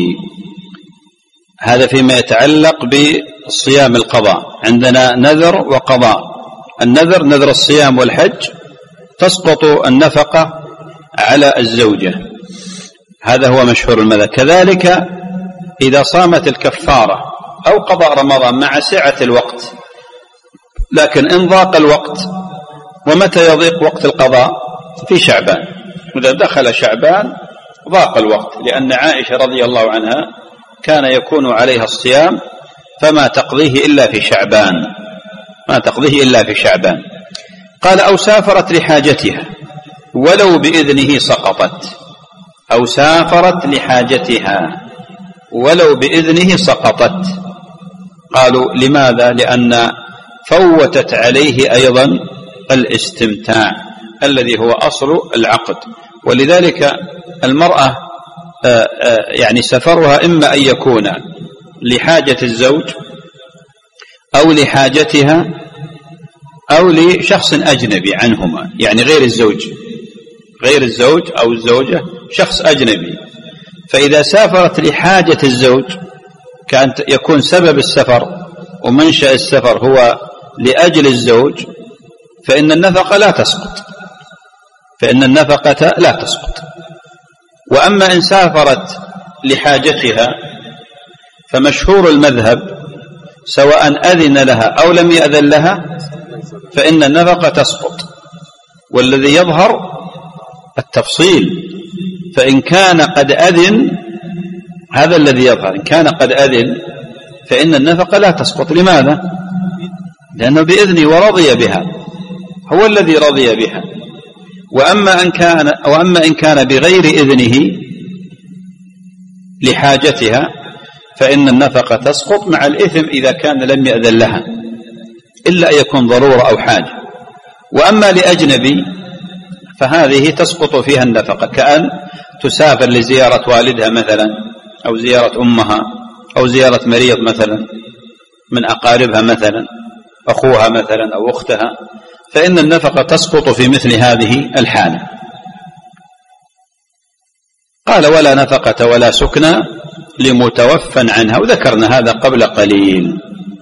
[SPEAKER 2] هذا فيما يتعلق بالصيام القضاء. عندنا نذر وقضاء. النذر نذر الصيام والحج تسقط النفقة على الزوجة، هذا هو مشهور المذهب. كذلك إذا صامت الكفارة أو قضاء رمضان مع سعة الوقت، لكن إن ضاق الوقت، ومتى يضيق وقت القضاء؟ في شعبان. إذا دخل شعبان ضاق الوقت، لأن عائشة رضي الله عنها كان يكون عليها الصيام فما تقضيه إلا في شعبان، ما تقضيه إلا في شعبان. قال أو سافرت لحاجتها ولو بإذنه سقطت. أو سافرت لحاجتها ولو بإذنه سقطت. قالوا لماذا؟ لأن فوتت عليه أيضا الاستمتاع الذي هو أصل العقد، ولذلك المرأة يعني سفرها إما أن يكون لحاجة الزوج أو لحاجتها أو لشخص أجنبي عنهما، يعني غير الزوج، غير الزوج أو الزوجة شخص أجنبي. فإذا سافرت لحاجة الزوج كان يكون سبب السفر ومنشأ السفر هو لأجل الزوج، فإن النفقة لا تسقط، فإن النفقة لا تسقط. وأما إن سافرت لحاجتها فمشهور المذهب سواء أذن لها أو لم يأذن لها فإن النفقة تسقط، والذي يظهر التفصيل. فإن كان قد أذن، هذا الذي يظهر، إن كان قد أذن فإن النفقة لا تسقط. لماذا؟ لأنه بإذنه ورضي بها، هو الذي رضي بها. وأما إن كان وأما إن كان بغير إذنه لحاجتها فإن النفقة تسقط مع الإثم إذا كان لم يأذن لها، إلا أن يكون ضرورة أو حاجة. وأما لأجنبي فهذه تسقط فيها النفقة، كأن تسافر لزيارة والدها مثلا أو زيارة أمها أو زيارة مريض مثلا من أقاربها مثلا، أخوها مثلا أو أختها، فإن النفقة تسقط في مثل هذه الحالة. قال ولا نفقة ولا سكنى لمتوفى عنها، وذكرنا هذا قبل قليل.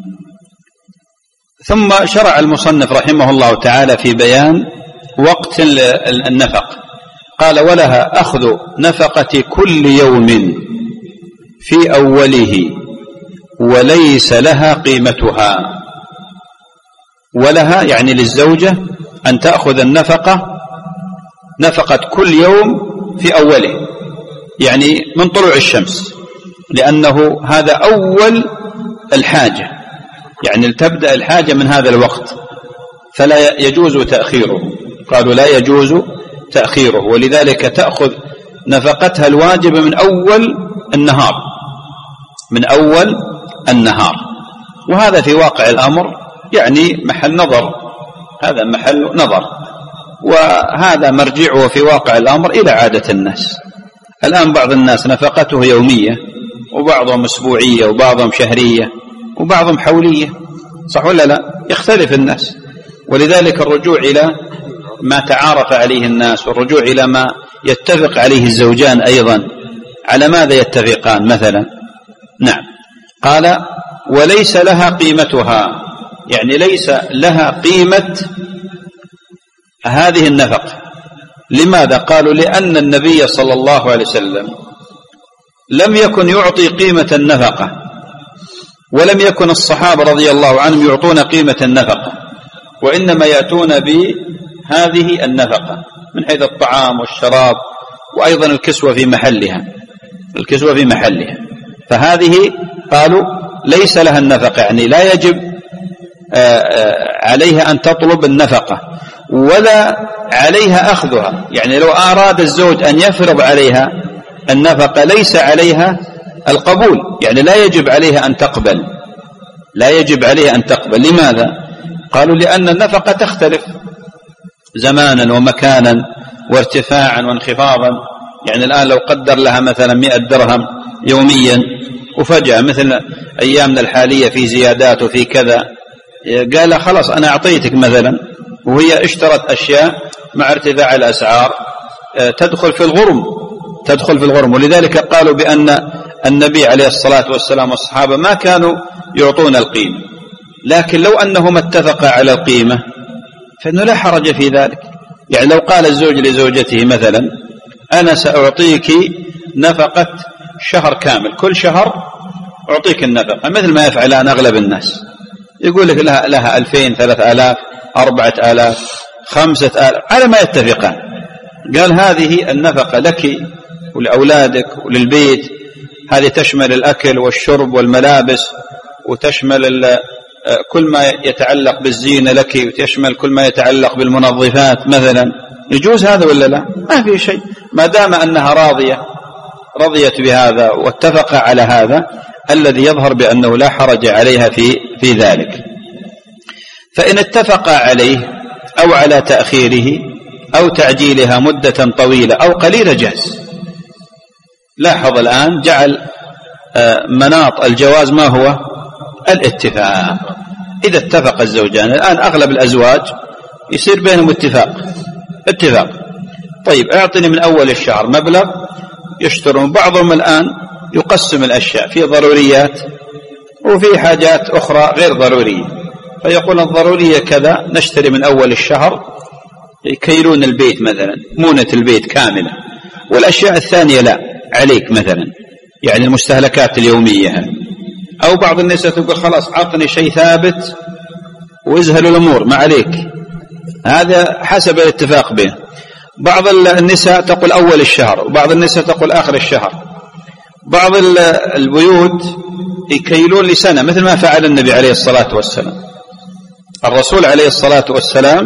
[SPEAKER 2] ثم شرع المصنف رحمه الله تعالى في بيان وقت النفق. قال ولها أخذ نفقة كل يوم في أوله وليس لها قيمتها. ولها يعني للزوجة أن تأخذ النفقة، نفقة كل يوم في أوله، يعني من طلوع الشمس، لأنه هذا أول الحاجة، يعني تبدأ الحاجة من هذا الوقت، فلا يجوز تأخيره. قالوا لا يجوز تأخيره، ولذلك تأخذ نفقتها الواجبة من أول النهار، من أول النهار. وهذا في واقع الأمر يعني محل نظر، هذا محل نظر، وهذا مرجعه في واقع الأمر إلى عادة الناس. الآن بعض الناس نفقته يومية، وبعضهم أسبوعية، وبعضهم شهرية، وبعضهم حولية، صح ولا لا؟ يختلف الناس. ولذلك الرجوع إلى ما تعارف عليه الناس والرجوع إلى ما يتفق عليه الزوجان أيضا. على ماذا يتفقان مثلا؟ نعم، قال وليس لها قيمتها، يعني ليس لها قيمة هذه النفقة. لماذا؟ قالوا لأن النبي صلى الله عليه وسلم لم يكن يعطي قيمة النفقة، ولم يكن الصحابة رضي الله عنهم يعطون قيمة النفقة، وإنما يأتون بهذه النفقة من حيث الطعام والشراب، وأيضا الكسوة في محلها، الكسوة في محلها. فهذه قالوا ليس لها النفقة، يعني لا يجب عليها أن تطلب النفقة ولا عليها أخذها. يعني لو أراد الزوج أن يفرض عليها النفقة ليس عليها القبول، يعني لا يجب عليها أن تقبل، لا يجب عليها أن تقبل. لماذا؟ قالوا لأن النفقة تختلف زمانا ومكانا وارتفاعا وانخفاضا. يعني الآن لو قدر لها مثلا مئة درهم يوميا وفجأة مثل أيامنا الحالية في زيادات وفي كذا، قال خلاص أنا أعطيتك مثلا، وهي اشترت أشياء مع ارتفاع الأسعار تدخل في الغرم، تدخل في الغرم. ولذلك قالوا بأن النبي عليه الصلاة والسلام والصحابة ما كانوا يعطون القيمة، لكن لو أنهما اتفقا على القيمة فإنه لا حرج في ذلك. يعني لو قال الزوج لزوجته مثلا أنا سأعطيك نفقة شهر كامل، كل شهر أعطيك النفقة، مثل ما يفعلان أغلب الناس، يقول لك لها, لها ألفين، ثلاثة آلاف، أربعة آلاف، خمسة آلاف، على ما يتفقان. قال هذه النفقة لك ولأولادك وللبيت، هذه تشمل الأكل والشرب والملابس، وتشمل كل ما يتعلق بالزينة لك، وتشمل كل ما يتعلق بالمنظفات مثلا. يجوز هذا ولا لا؟ ما في شيء، ما دام أنها راضية رضيت بهذا واتفق على هذا، الذي يظهر بأنه لا حرج عليها في في ذلك. فإن اتفق عليه أو على تأخيره أو تعجيلها مدة طويلة أو قليلة جاز. لاحظ الآن جعل مناط الجواز ما هو؟ الاتفاق. إذا اتفق الزوجان، الآن أغلب الأزواج يصير بينهم اتفاق اتفاق طيب أعطني من أول الشهر مبلغ يشترون. بعضهم الآن يقسم الأشياء في ضروريات وفي حاجات أخرى غير ضرورية، فيقول الضرورية كذا نشتري من أول الشهر، يكيلون البيت مثلا، مونة البيت كاملة، والأشياء الثانية لا عليك مثلا، يعني المستهلكات اليومية. أو بعض النساء تقول خلاص عطني شيء ثابت وازهل الأمور ما عليك، هذا حسب الاتفاق بين. بعض النساء تقول أول الشهر، وبعض النساء تقول آخر الشهر. بعض البيوت يكيلون لسنة مثل ما فعل النبي عليه الصلاة والسلام. الرسول عليه الصلاة والسلام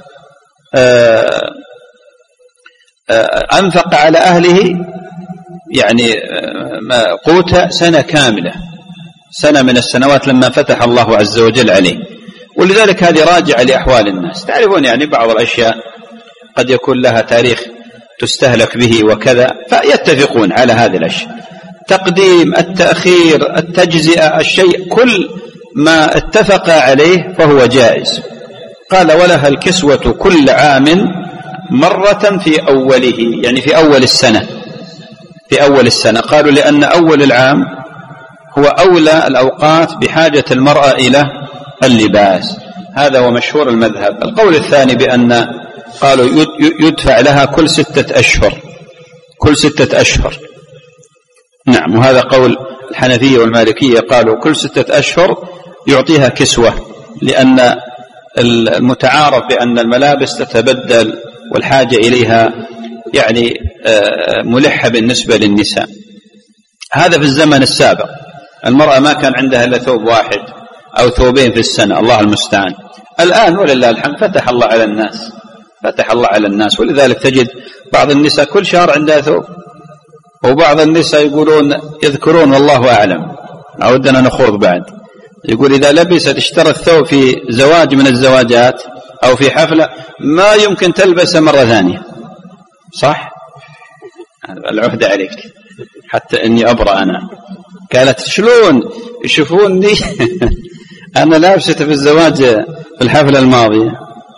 [SPEAKER 2] أنفق على أهله يعني قوت سنة كاملة، سنة من السنوات لما فتح الله عز وجل عليه. ولذلك هذه راجعة لأحوال الناس. تعرفون يعني بعض الأشياء قد يكون لها تاريخ تستهلك به وكذا، فيتفقون على هذه الأشياء، تقديم، التأخير، التجزئة، الشيء كل ما اتفق عليه فهو جائز. قال ولها الكسوة كل عام مرة في أوله، يعني في أول السنة، في أول السنة. قالوا لأن أول العام هو أولى الأوقات بحاجة المرأة إلى اللباس. هذا هو مشهور المذهب. القول الثاني بأن قالوا يدفع لها كل ستة أشهر، كل ستة أشهر. نعم، وهذا قول الحنفية والمالكية، قالوا كل ستة أشهر يعطيها كسوة، لأن المتعارف بأن الملابس تتبدل والحاجة إليها يعني ملحة بالنسبة للنساء. هذا في الزمن السابق المرأة ما كان عندها إلا ثوب واحد أو ثوبين في السنة، الله المستعان. الآن ولله الحمد فتح الله على الناس، فتح الله على الناس. ولذلك تجد بعض النساء كل شهر عندها ثوب، وبعض النساء يقولون يذكرون والله أعلم، أودنا نخوض بعد، يقول إذا لبست اشترت ثوب في زواج من الزواجات أو في حفلة ما يمكن تلبسه مرة ثانية. صح؟ العهد عليك حتى إني أبرأ أنا. قالت شلون يشوفوني أنا لابسة في الزواج في الحفلة الماضية،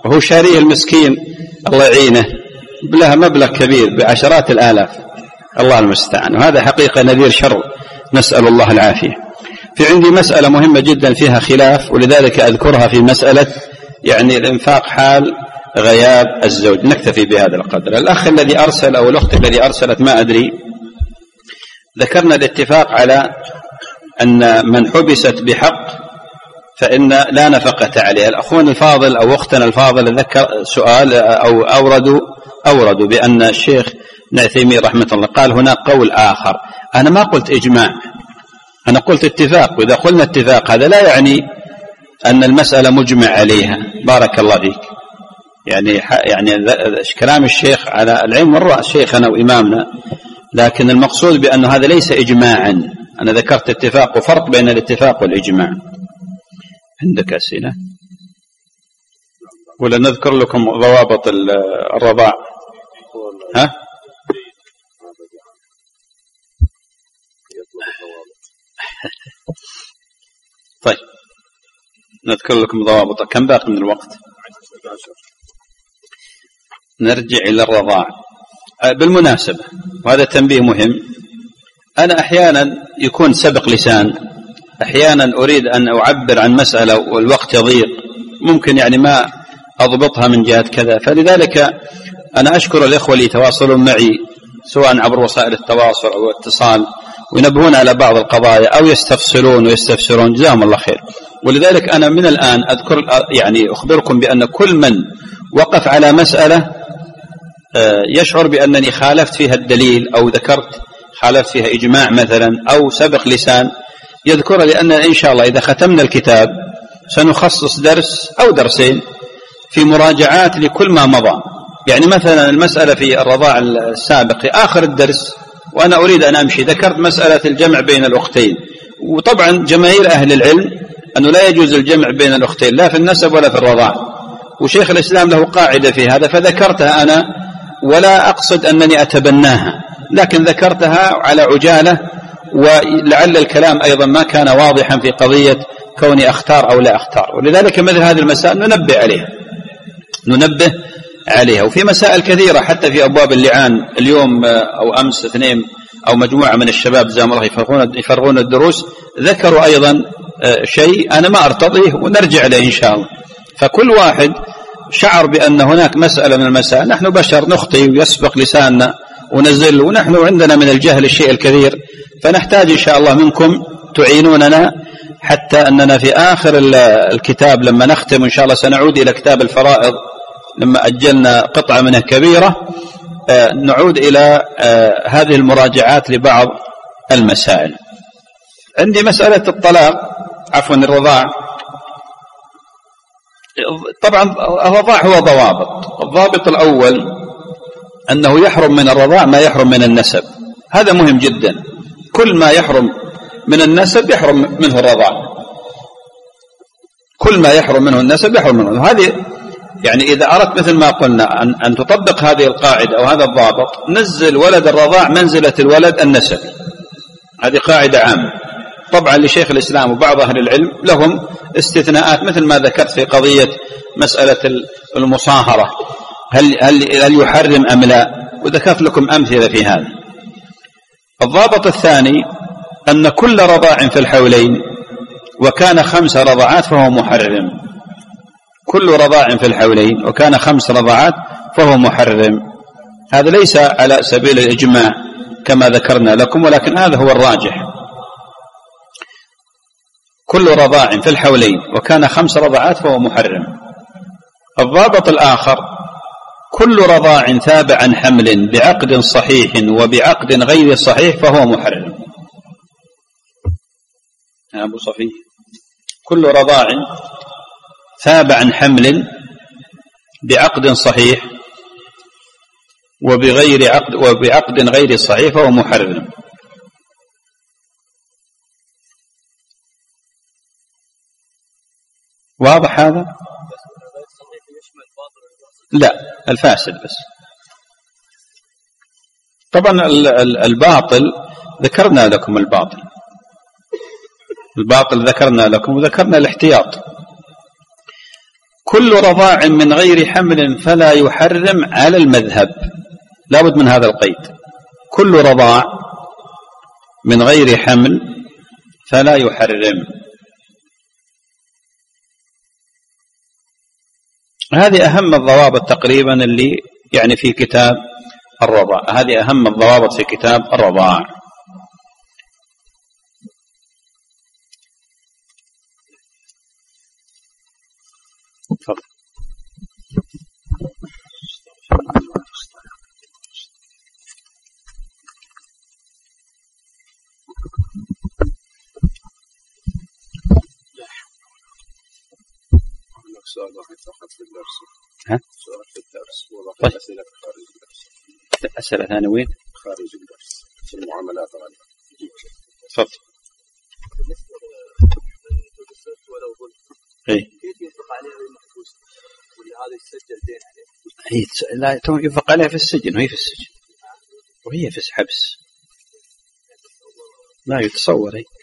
[SPEAKER 2] وهو شاريه المسكين الله يعينه لها مبلغ كبير بعشرات الآلاف، الله المستعان، وهذا حقيقة نذير شر، نسأل الله العافية. في عندي مسألة مهمة جدا فيها خلاف، ولذلك أذكرها في مسألة يعني الإنفاق حال غياب الزوج. نكتفي بهذا القدر. الأخ الذي أرسل أو الأخت الذي أرسلت ما أدري، ذكرنا الاتفاق على أن من حبست بحق فإن لا نفقة عليه. الأخوان الفاضل أو أختنا الفاضل ذكر سؤال أو أوردوا أوردوا بأن الشيخ ابن عثيمين رحمة الله قال هناك قول آخر. أنا ما قلت إجماع، أنا قلت اتفاق، وإذا قلنا اتفاق هذا لا يعني أن المسألة مجمع عليها. بارك الله فيك. يعني يعني كلام الشيخ على العلم والرأس شيخنا وإمامنا، لكن المقصود بأن هذا ليس إجماعا. أنا ذكرت اتفاق وفرق بين الاتفاق والإجماع. عندك أسئلة؟ ولا نذكر لكم ضوابط الرضاع؟ ها؟ طيب نذكر لكم ضوابط. كم باقي من الوقت؟ نرجع إلى الرضاع. بالمناسبة وهذا تنبيه مهم، أنا أحيانا يكون سبق لسان، أحيانا أريد أن أعبر عن مسألة والوقت يضيق، ممكن يعني ما أضبطها من جهة كذا، فلذلك أنا أشكر الإخوة اللي يتواصلون معي سواء عبر وسائل التواصل أو الاتصال وينبهون على بعض القضايا أو يستفسرون ويستفسرون، جزاهم الله خير. ولذلك أنا من الآن أذكر يعني أخبركم بأن كل من وقف على مسألة يشعر بأنني خالفت فيها الدليل أو ذكرت خالفت فيها إجماع مثلا أو سبق لسان يذكر، لأن إن شاء الله إذا ختمنا الكتاب سنخصص درس أو درسين في مراجعات لكل ما مضى. يعني مثلا المسألة في الرضاع السابق آخر الدرس وأنا أريد أن أمشي ذكرت مسألة الجمع بين الأختين، وطبعا جماهير أهل العلم أنه لا يجوز الجمع بين الأختين لا في النسب ولا في الرضاع، وشيخ الإسلام له قاعدة في هذا فذكرتها أنا ولا أقصد أنني أتبناها، لكن ذكرتها على عجالة ولعل الكلام أيضا ما كان واضحا في قضية كوني أختار أو لا أختار، ولذلك مثل هذه المسائل ننبه عليها ننبه عليها. وفي مسائل كثيرة حتى في أبواب اللعان اليوم أو أمس اثنين أو مجموعة من الشباب زام الله يفرغون, يفرغون الدروس ذكروا أيضا شيء أنا ما أرتضيه ونرجع له إن شاء الله. فكل واحد شعر بأن هناك مسألة من المسائل، نحن بشر نخطئ ويسبق لساننا ونزل، ونحن عندنا من الجهل الشيء الكثير، فنحتاج إن شاء الله منكم تعينوننا حتى أننا في آخر الكتاب لما نختم إن شاء الله سنعود إلى كتاب الفرائض لما أجلنا قطعة منه كبيرة، نعود إلى هذه المراجعات لبعض المسائل. عندي مسألة الطلاق عفوا الرضاع. طبعا الرضاع هو ضوابط. الضابط الأول أنه يحرم من الرضاع ما يحرم من النسب، هذا مهم جدا. كل ما يحرم من النسب يحرم منه الرضاع، كل ما يحرم منه النسب يحرم منه. هذه يعني إذا أردت مثل ما قلنا أن, أن تطبق هذه القاعدة أو هذا الضابط، نزل ولد الرضاع منزلة الولد النسب، هذه قاعدة عامة. طبعا لشيخ الإسلام وبعض أهل العلم لهم استثناءات مثل ما ذكرت في قضية مسألة المصاهرة، هل, هل, هل يحرم أم لا، وذكرت لكم أمثلة في هذا. الضابط الثاني أن كل رضاع في الحولين وكان خمس رضعات فهو محرم، كل رضاع في الحولين وكان خمس رضعات فهو محرم. هذا ليس على سبيل الإجماع كما ذكرنا لكم، ولكن هذا هو الراجح. كل رضاع في الحولين وكان خمس رضعات فهو محرم. الضابط الآخر كل رضاع ثاب عن حمل بعقد صحيح وبعقد غير صحيح فهو محرم. يا أبو صفي، كل رضاع ثاب عن حمل بعقد صحيح وبغير عقد وبعقد غير صحيح فهو محرم. واضح هذا؟ لا، الفاسد بس. طبعا الباطل ذكرنا لكم، الباطل الباطل ذكرنا لكم وذكرنا الاحتياط. كل رضاع من غير حمل فلا يحرم على المذهب، لا بد من هذا القيد، كل رضاع من غير حمل فلا يحرم. هذه أهم الضوابط تقريبا اللي يعني في كتاب الرضاع، هذه أهم الضوابط في كتاب الرضاع. تفضل.
[SPEAKER 3] سؤال واحد فقط في الدرس.
[SPEAKER 2] ها؟
[SPEAKER 3] سؤال في الدرس وبقي طيب. أسئلة خارج الدرس.
[SPEAKER 2] أسئلة ثانية وين؟
[SPEAKER 3] خارج الدرس في المعاملات غالبا.
[SPEAKER 2] تفضل. إيه.
[SPEAKER 4] كيف ينفق عليه المحبوس؟ ولا هذا يسجل دين عليه؟
[SPEAKER 2] هي لا ينفق عليها في السجن، وهي في السجن وهي في حبس، لا يتصور هي.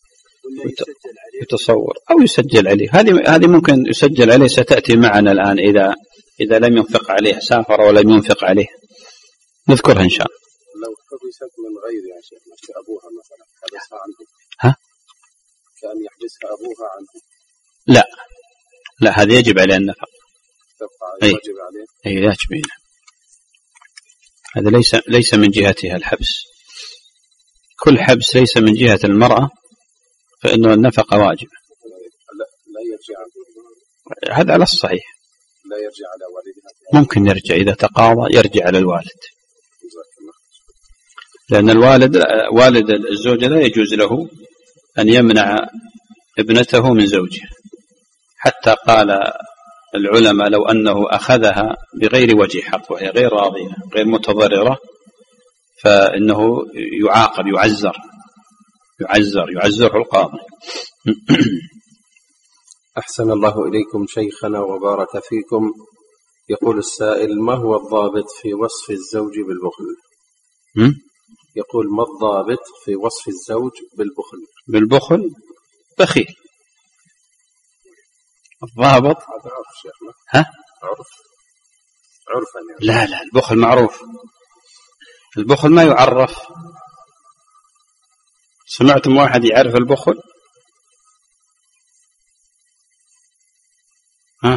[SPEAKER 2] يتصور أو يسجل عليه، هذه هذه ممكن يسجل عليه، ستأتي معنا الآن إذا إذا لم ينفق عليه، سافر ولم ينفق عليه نذكرها إن شاء الله.
[SPEAKER 3] لو حبست من غير يا شيخ أبوها مثلا حبسها عنه،
[SPEAKER 2] ها؟
[SPEAKER 3] كأن يحبسها أبوها عنه.
[SPEAKER 2] لا لا هذا يجب عليه النفق.
[SPEAKER 3] تبقى يجب عليه.
[SPEAKER 2] أي لا يجب عليه. هذا ليس ليس من جهتها الحبس، كل حبس ليس من جهة المرأة فإنه النفقة واجبة.
[SPEAKER 3] لا, لا يرجع عنه.
[SPEAKER 2] هذا على الصحيح.
[SPEAKER 3] لا يرجع على والدها.
[SPEAKER 2] ممكن يرجع إذا تقاضى، يرجع على الوالد، لأن الوالد والد الزوجة لا يجوز له أن يمنع ابنته من زوجها، حتى قال العلماء لو أنه أخذها بغير وجه حق وهي غير راضية غير متضررة فإنه يعاقب، يعزر يعزر يعزره القاضي.
[SPEAKER 3] أحسن الله إليكم شيخنا وبارك فيكم. يقول السائل: ما هو الضابط في وصف الزوج بالبخل؟
[SPEAKER 2] م?
[SPEAKER 3] يقول: ما الضابط في وصف الزوج بالبخل؟
[SPEAKER 2] بالبخل بخيل. الضابط
[SPEAKER 3] هذا عرف شيخنا.
[SPEAKER 2] ها؟
[SPEAKER 3] عرف عرفا يعني.
[SPEAKER 2] لا لا البخل معروف، البخل ما يعرف. سمعتم واحد يعرف البخل؟ ها؟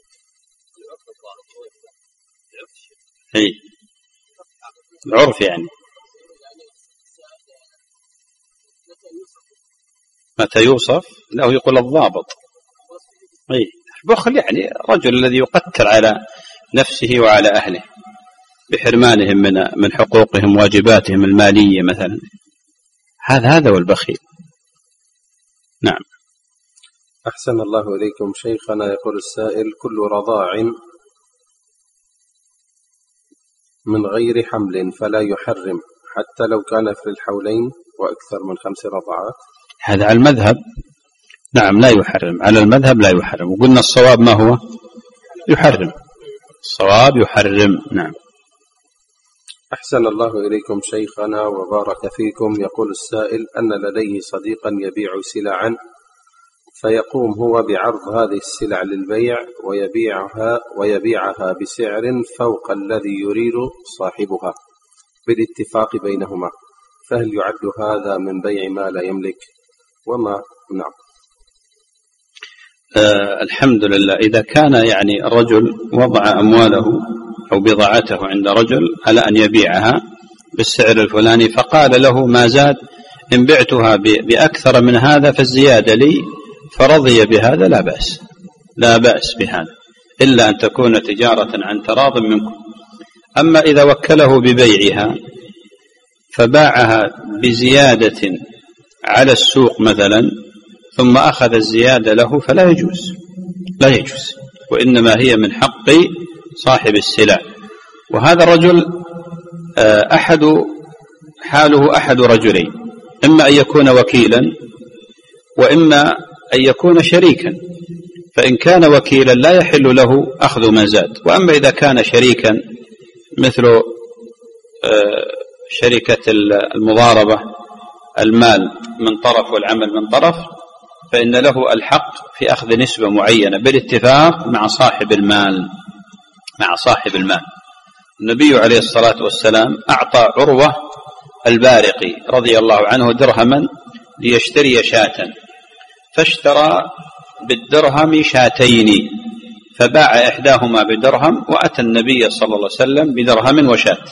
[SPEAKER 2] اي العرف يعني متى يوصف له يقول الضابط. اي البخل يعني رجل الذي يقتر على نفسه وعلى أهله بحرمانهم من من حقوقهم واجباتهم المالية مثلا، هذا هذا هو البخيل. نعم.
[SPEAKER 3] أحسن الله إليكم شيخنا. يقول السائل: كل رضاع من غير حمل فلا يحرم حتى لو كان في الحولين وأكثر من خمس رضعات؟
[SPEAKER 2] هذا على المذهب نعم لا يحرم، على المذهب لا يحرم، وقلنا الصواب ما هو؟ يحرم، الصواب يحرم. نعم.
[SPEAKER 3] أحسن الله إليكم شيخنا وبارك فيكم. يقول السائل أن لديه صديقا يبيع سلعا، فيقوم هو بعرض هذه السلع للبيع ويبيعها ويبيعها بسعر فوق الذي يريد صاحبها بالاتفاق بينهما، فهل يعد هذا من بيع ما لا يملك؟ وما نعم.
[SPEAKER 2] آه الحمد لله. إذا كان يعني الرجل وضع أمواله أو بضاعته عند رجل على أن يبيعها بالسعر الفلاني، فقال له ما زاد إن بعتها بأكثر من هذا فالزيادة لي، فرضي بهذا لا بأس، لا بأس بهذا، إلا أن تكون تجارة عن تراض منكم. أما إذا وكله ببيعها فباعها بزيادة على السوق مثلا ثم أخذ الزيادة له فلا يجوز، لا يجوز، وإنما هي من حق صاحب السلع. وهذا الرجل أحد حاله أحد رجلين، إما أن يكون وكيلا وإما أن يكون شريكا، فإن كان وكيلا لا يحل له أخذ ما زاد. وأما إذا كان شريكا مثل شركة المضاربة، المال من طرف والعمل من طرف، فإن له الحق في أخذ نسبة معينة بالاتفاق مع صاحب المال مع صاحب المال. النبي عليه الصلاة والسلام أعطى عروة البارقي رضي الله عنه درهما ليشتري شاة، فاشترى بالدرهم شاتين، فباع إحداهما بدرهم وأتى النبي صلى الله عليه وسلم بدرهم وشات،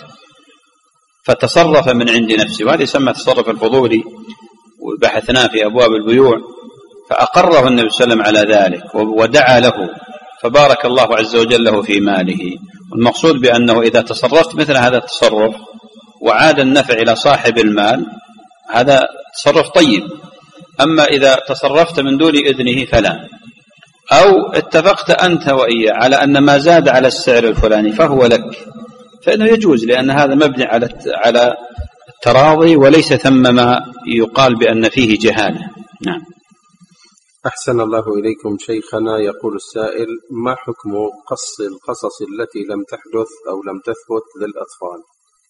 [SPEAKER 2] فتصرف من عند نفسه، وهذا يسمى تصرف الفضولي، وبحثناه في أبواب البيوع، فأقره النبي صلى الله عليه وسلم على ذلك ودعا له، فبارك الله عز وجل له في ماله. والمقصود بأنه إذا تصرفت مثل هذا التصرف وعاد النفع إلى صاحب المال هذا تصرف طيب. أما إذا تصرفت من دون إذنه فلا، أو اتفقت أنت وإياه على أن ما زاد على السعر الفلاني فهو لك، فإنه يجوز، لأن هذا مبني على على التراضي وليس ثم ما يقال بأن فيه جهالة. نعم.
[SPEAKER 3] أحسن الله إليكم شيخنا. يقول السائل: ما حكم قص القصص التي لم تحدث أو لم تثبت للأطفال؟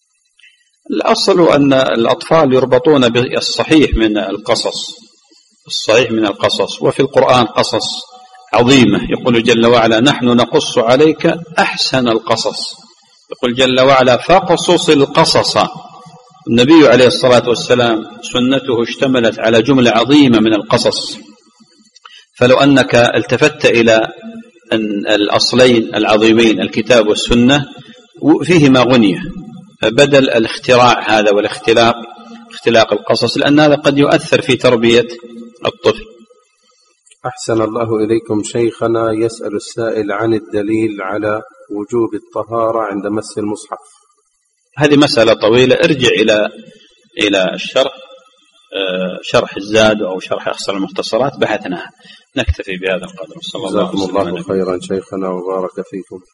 [SPEAKER 2] الأصل أن الأطفال يربطون بالصحيح من القصص، الصحيح من القصص، وفي القرآن قصص عظيمة. يقول جل وعلا: نحن نقص عليك أحسن القصص. يقول جل وعلا: فاقصص القصص. النبي عليه الصلاة والسلام سنته اشتملت على جملة عظيمة من القصص، فلو أنك التفت إلى الأصلين العظيمين الكتاب والسنة فيهما غنية، بدل الاختراع هذا والاختلاق اختلاق القصص، لأن هذا قد يؤثر في تربية الطفل.
[SPEAKER 3] أحسن الله إليكم شيخنا. يسأل السائل عن الدليل على وجوب الطهارة عند مس المصحف.
[SPEAKER 2] هذه مسألة طويلة، ارجع إلى إلى الشرح، شرح الزاد أو شرح أخصر المختصرات بحثناها. نكتفي بهذا القدر. صلى الله عليه وسلم.
[SPEAKER 3] جزاكم الله خيرا شيخنا وبارك فيكم.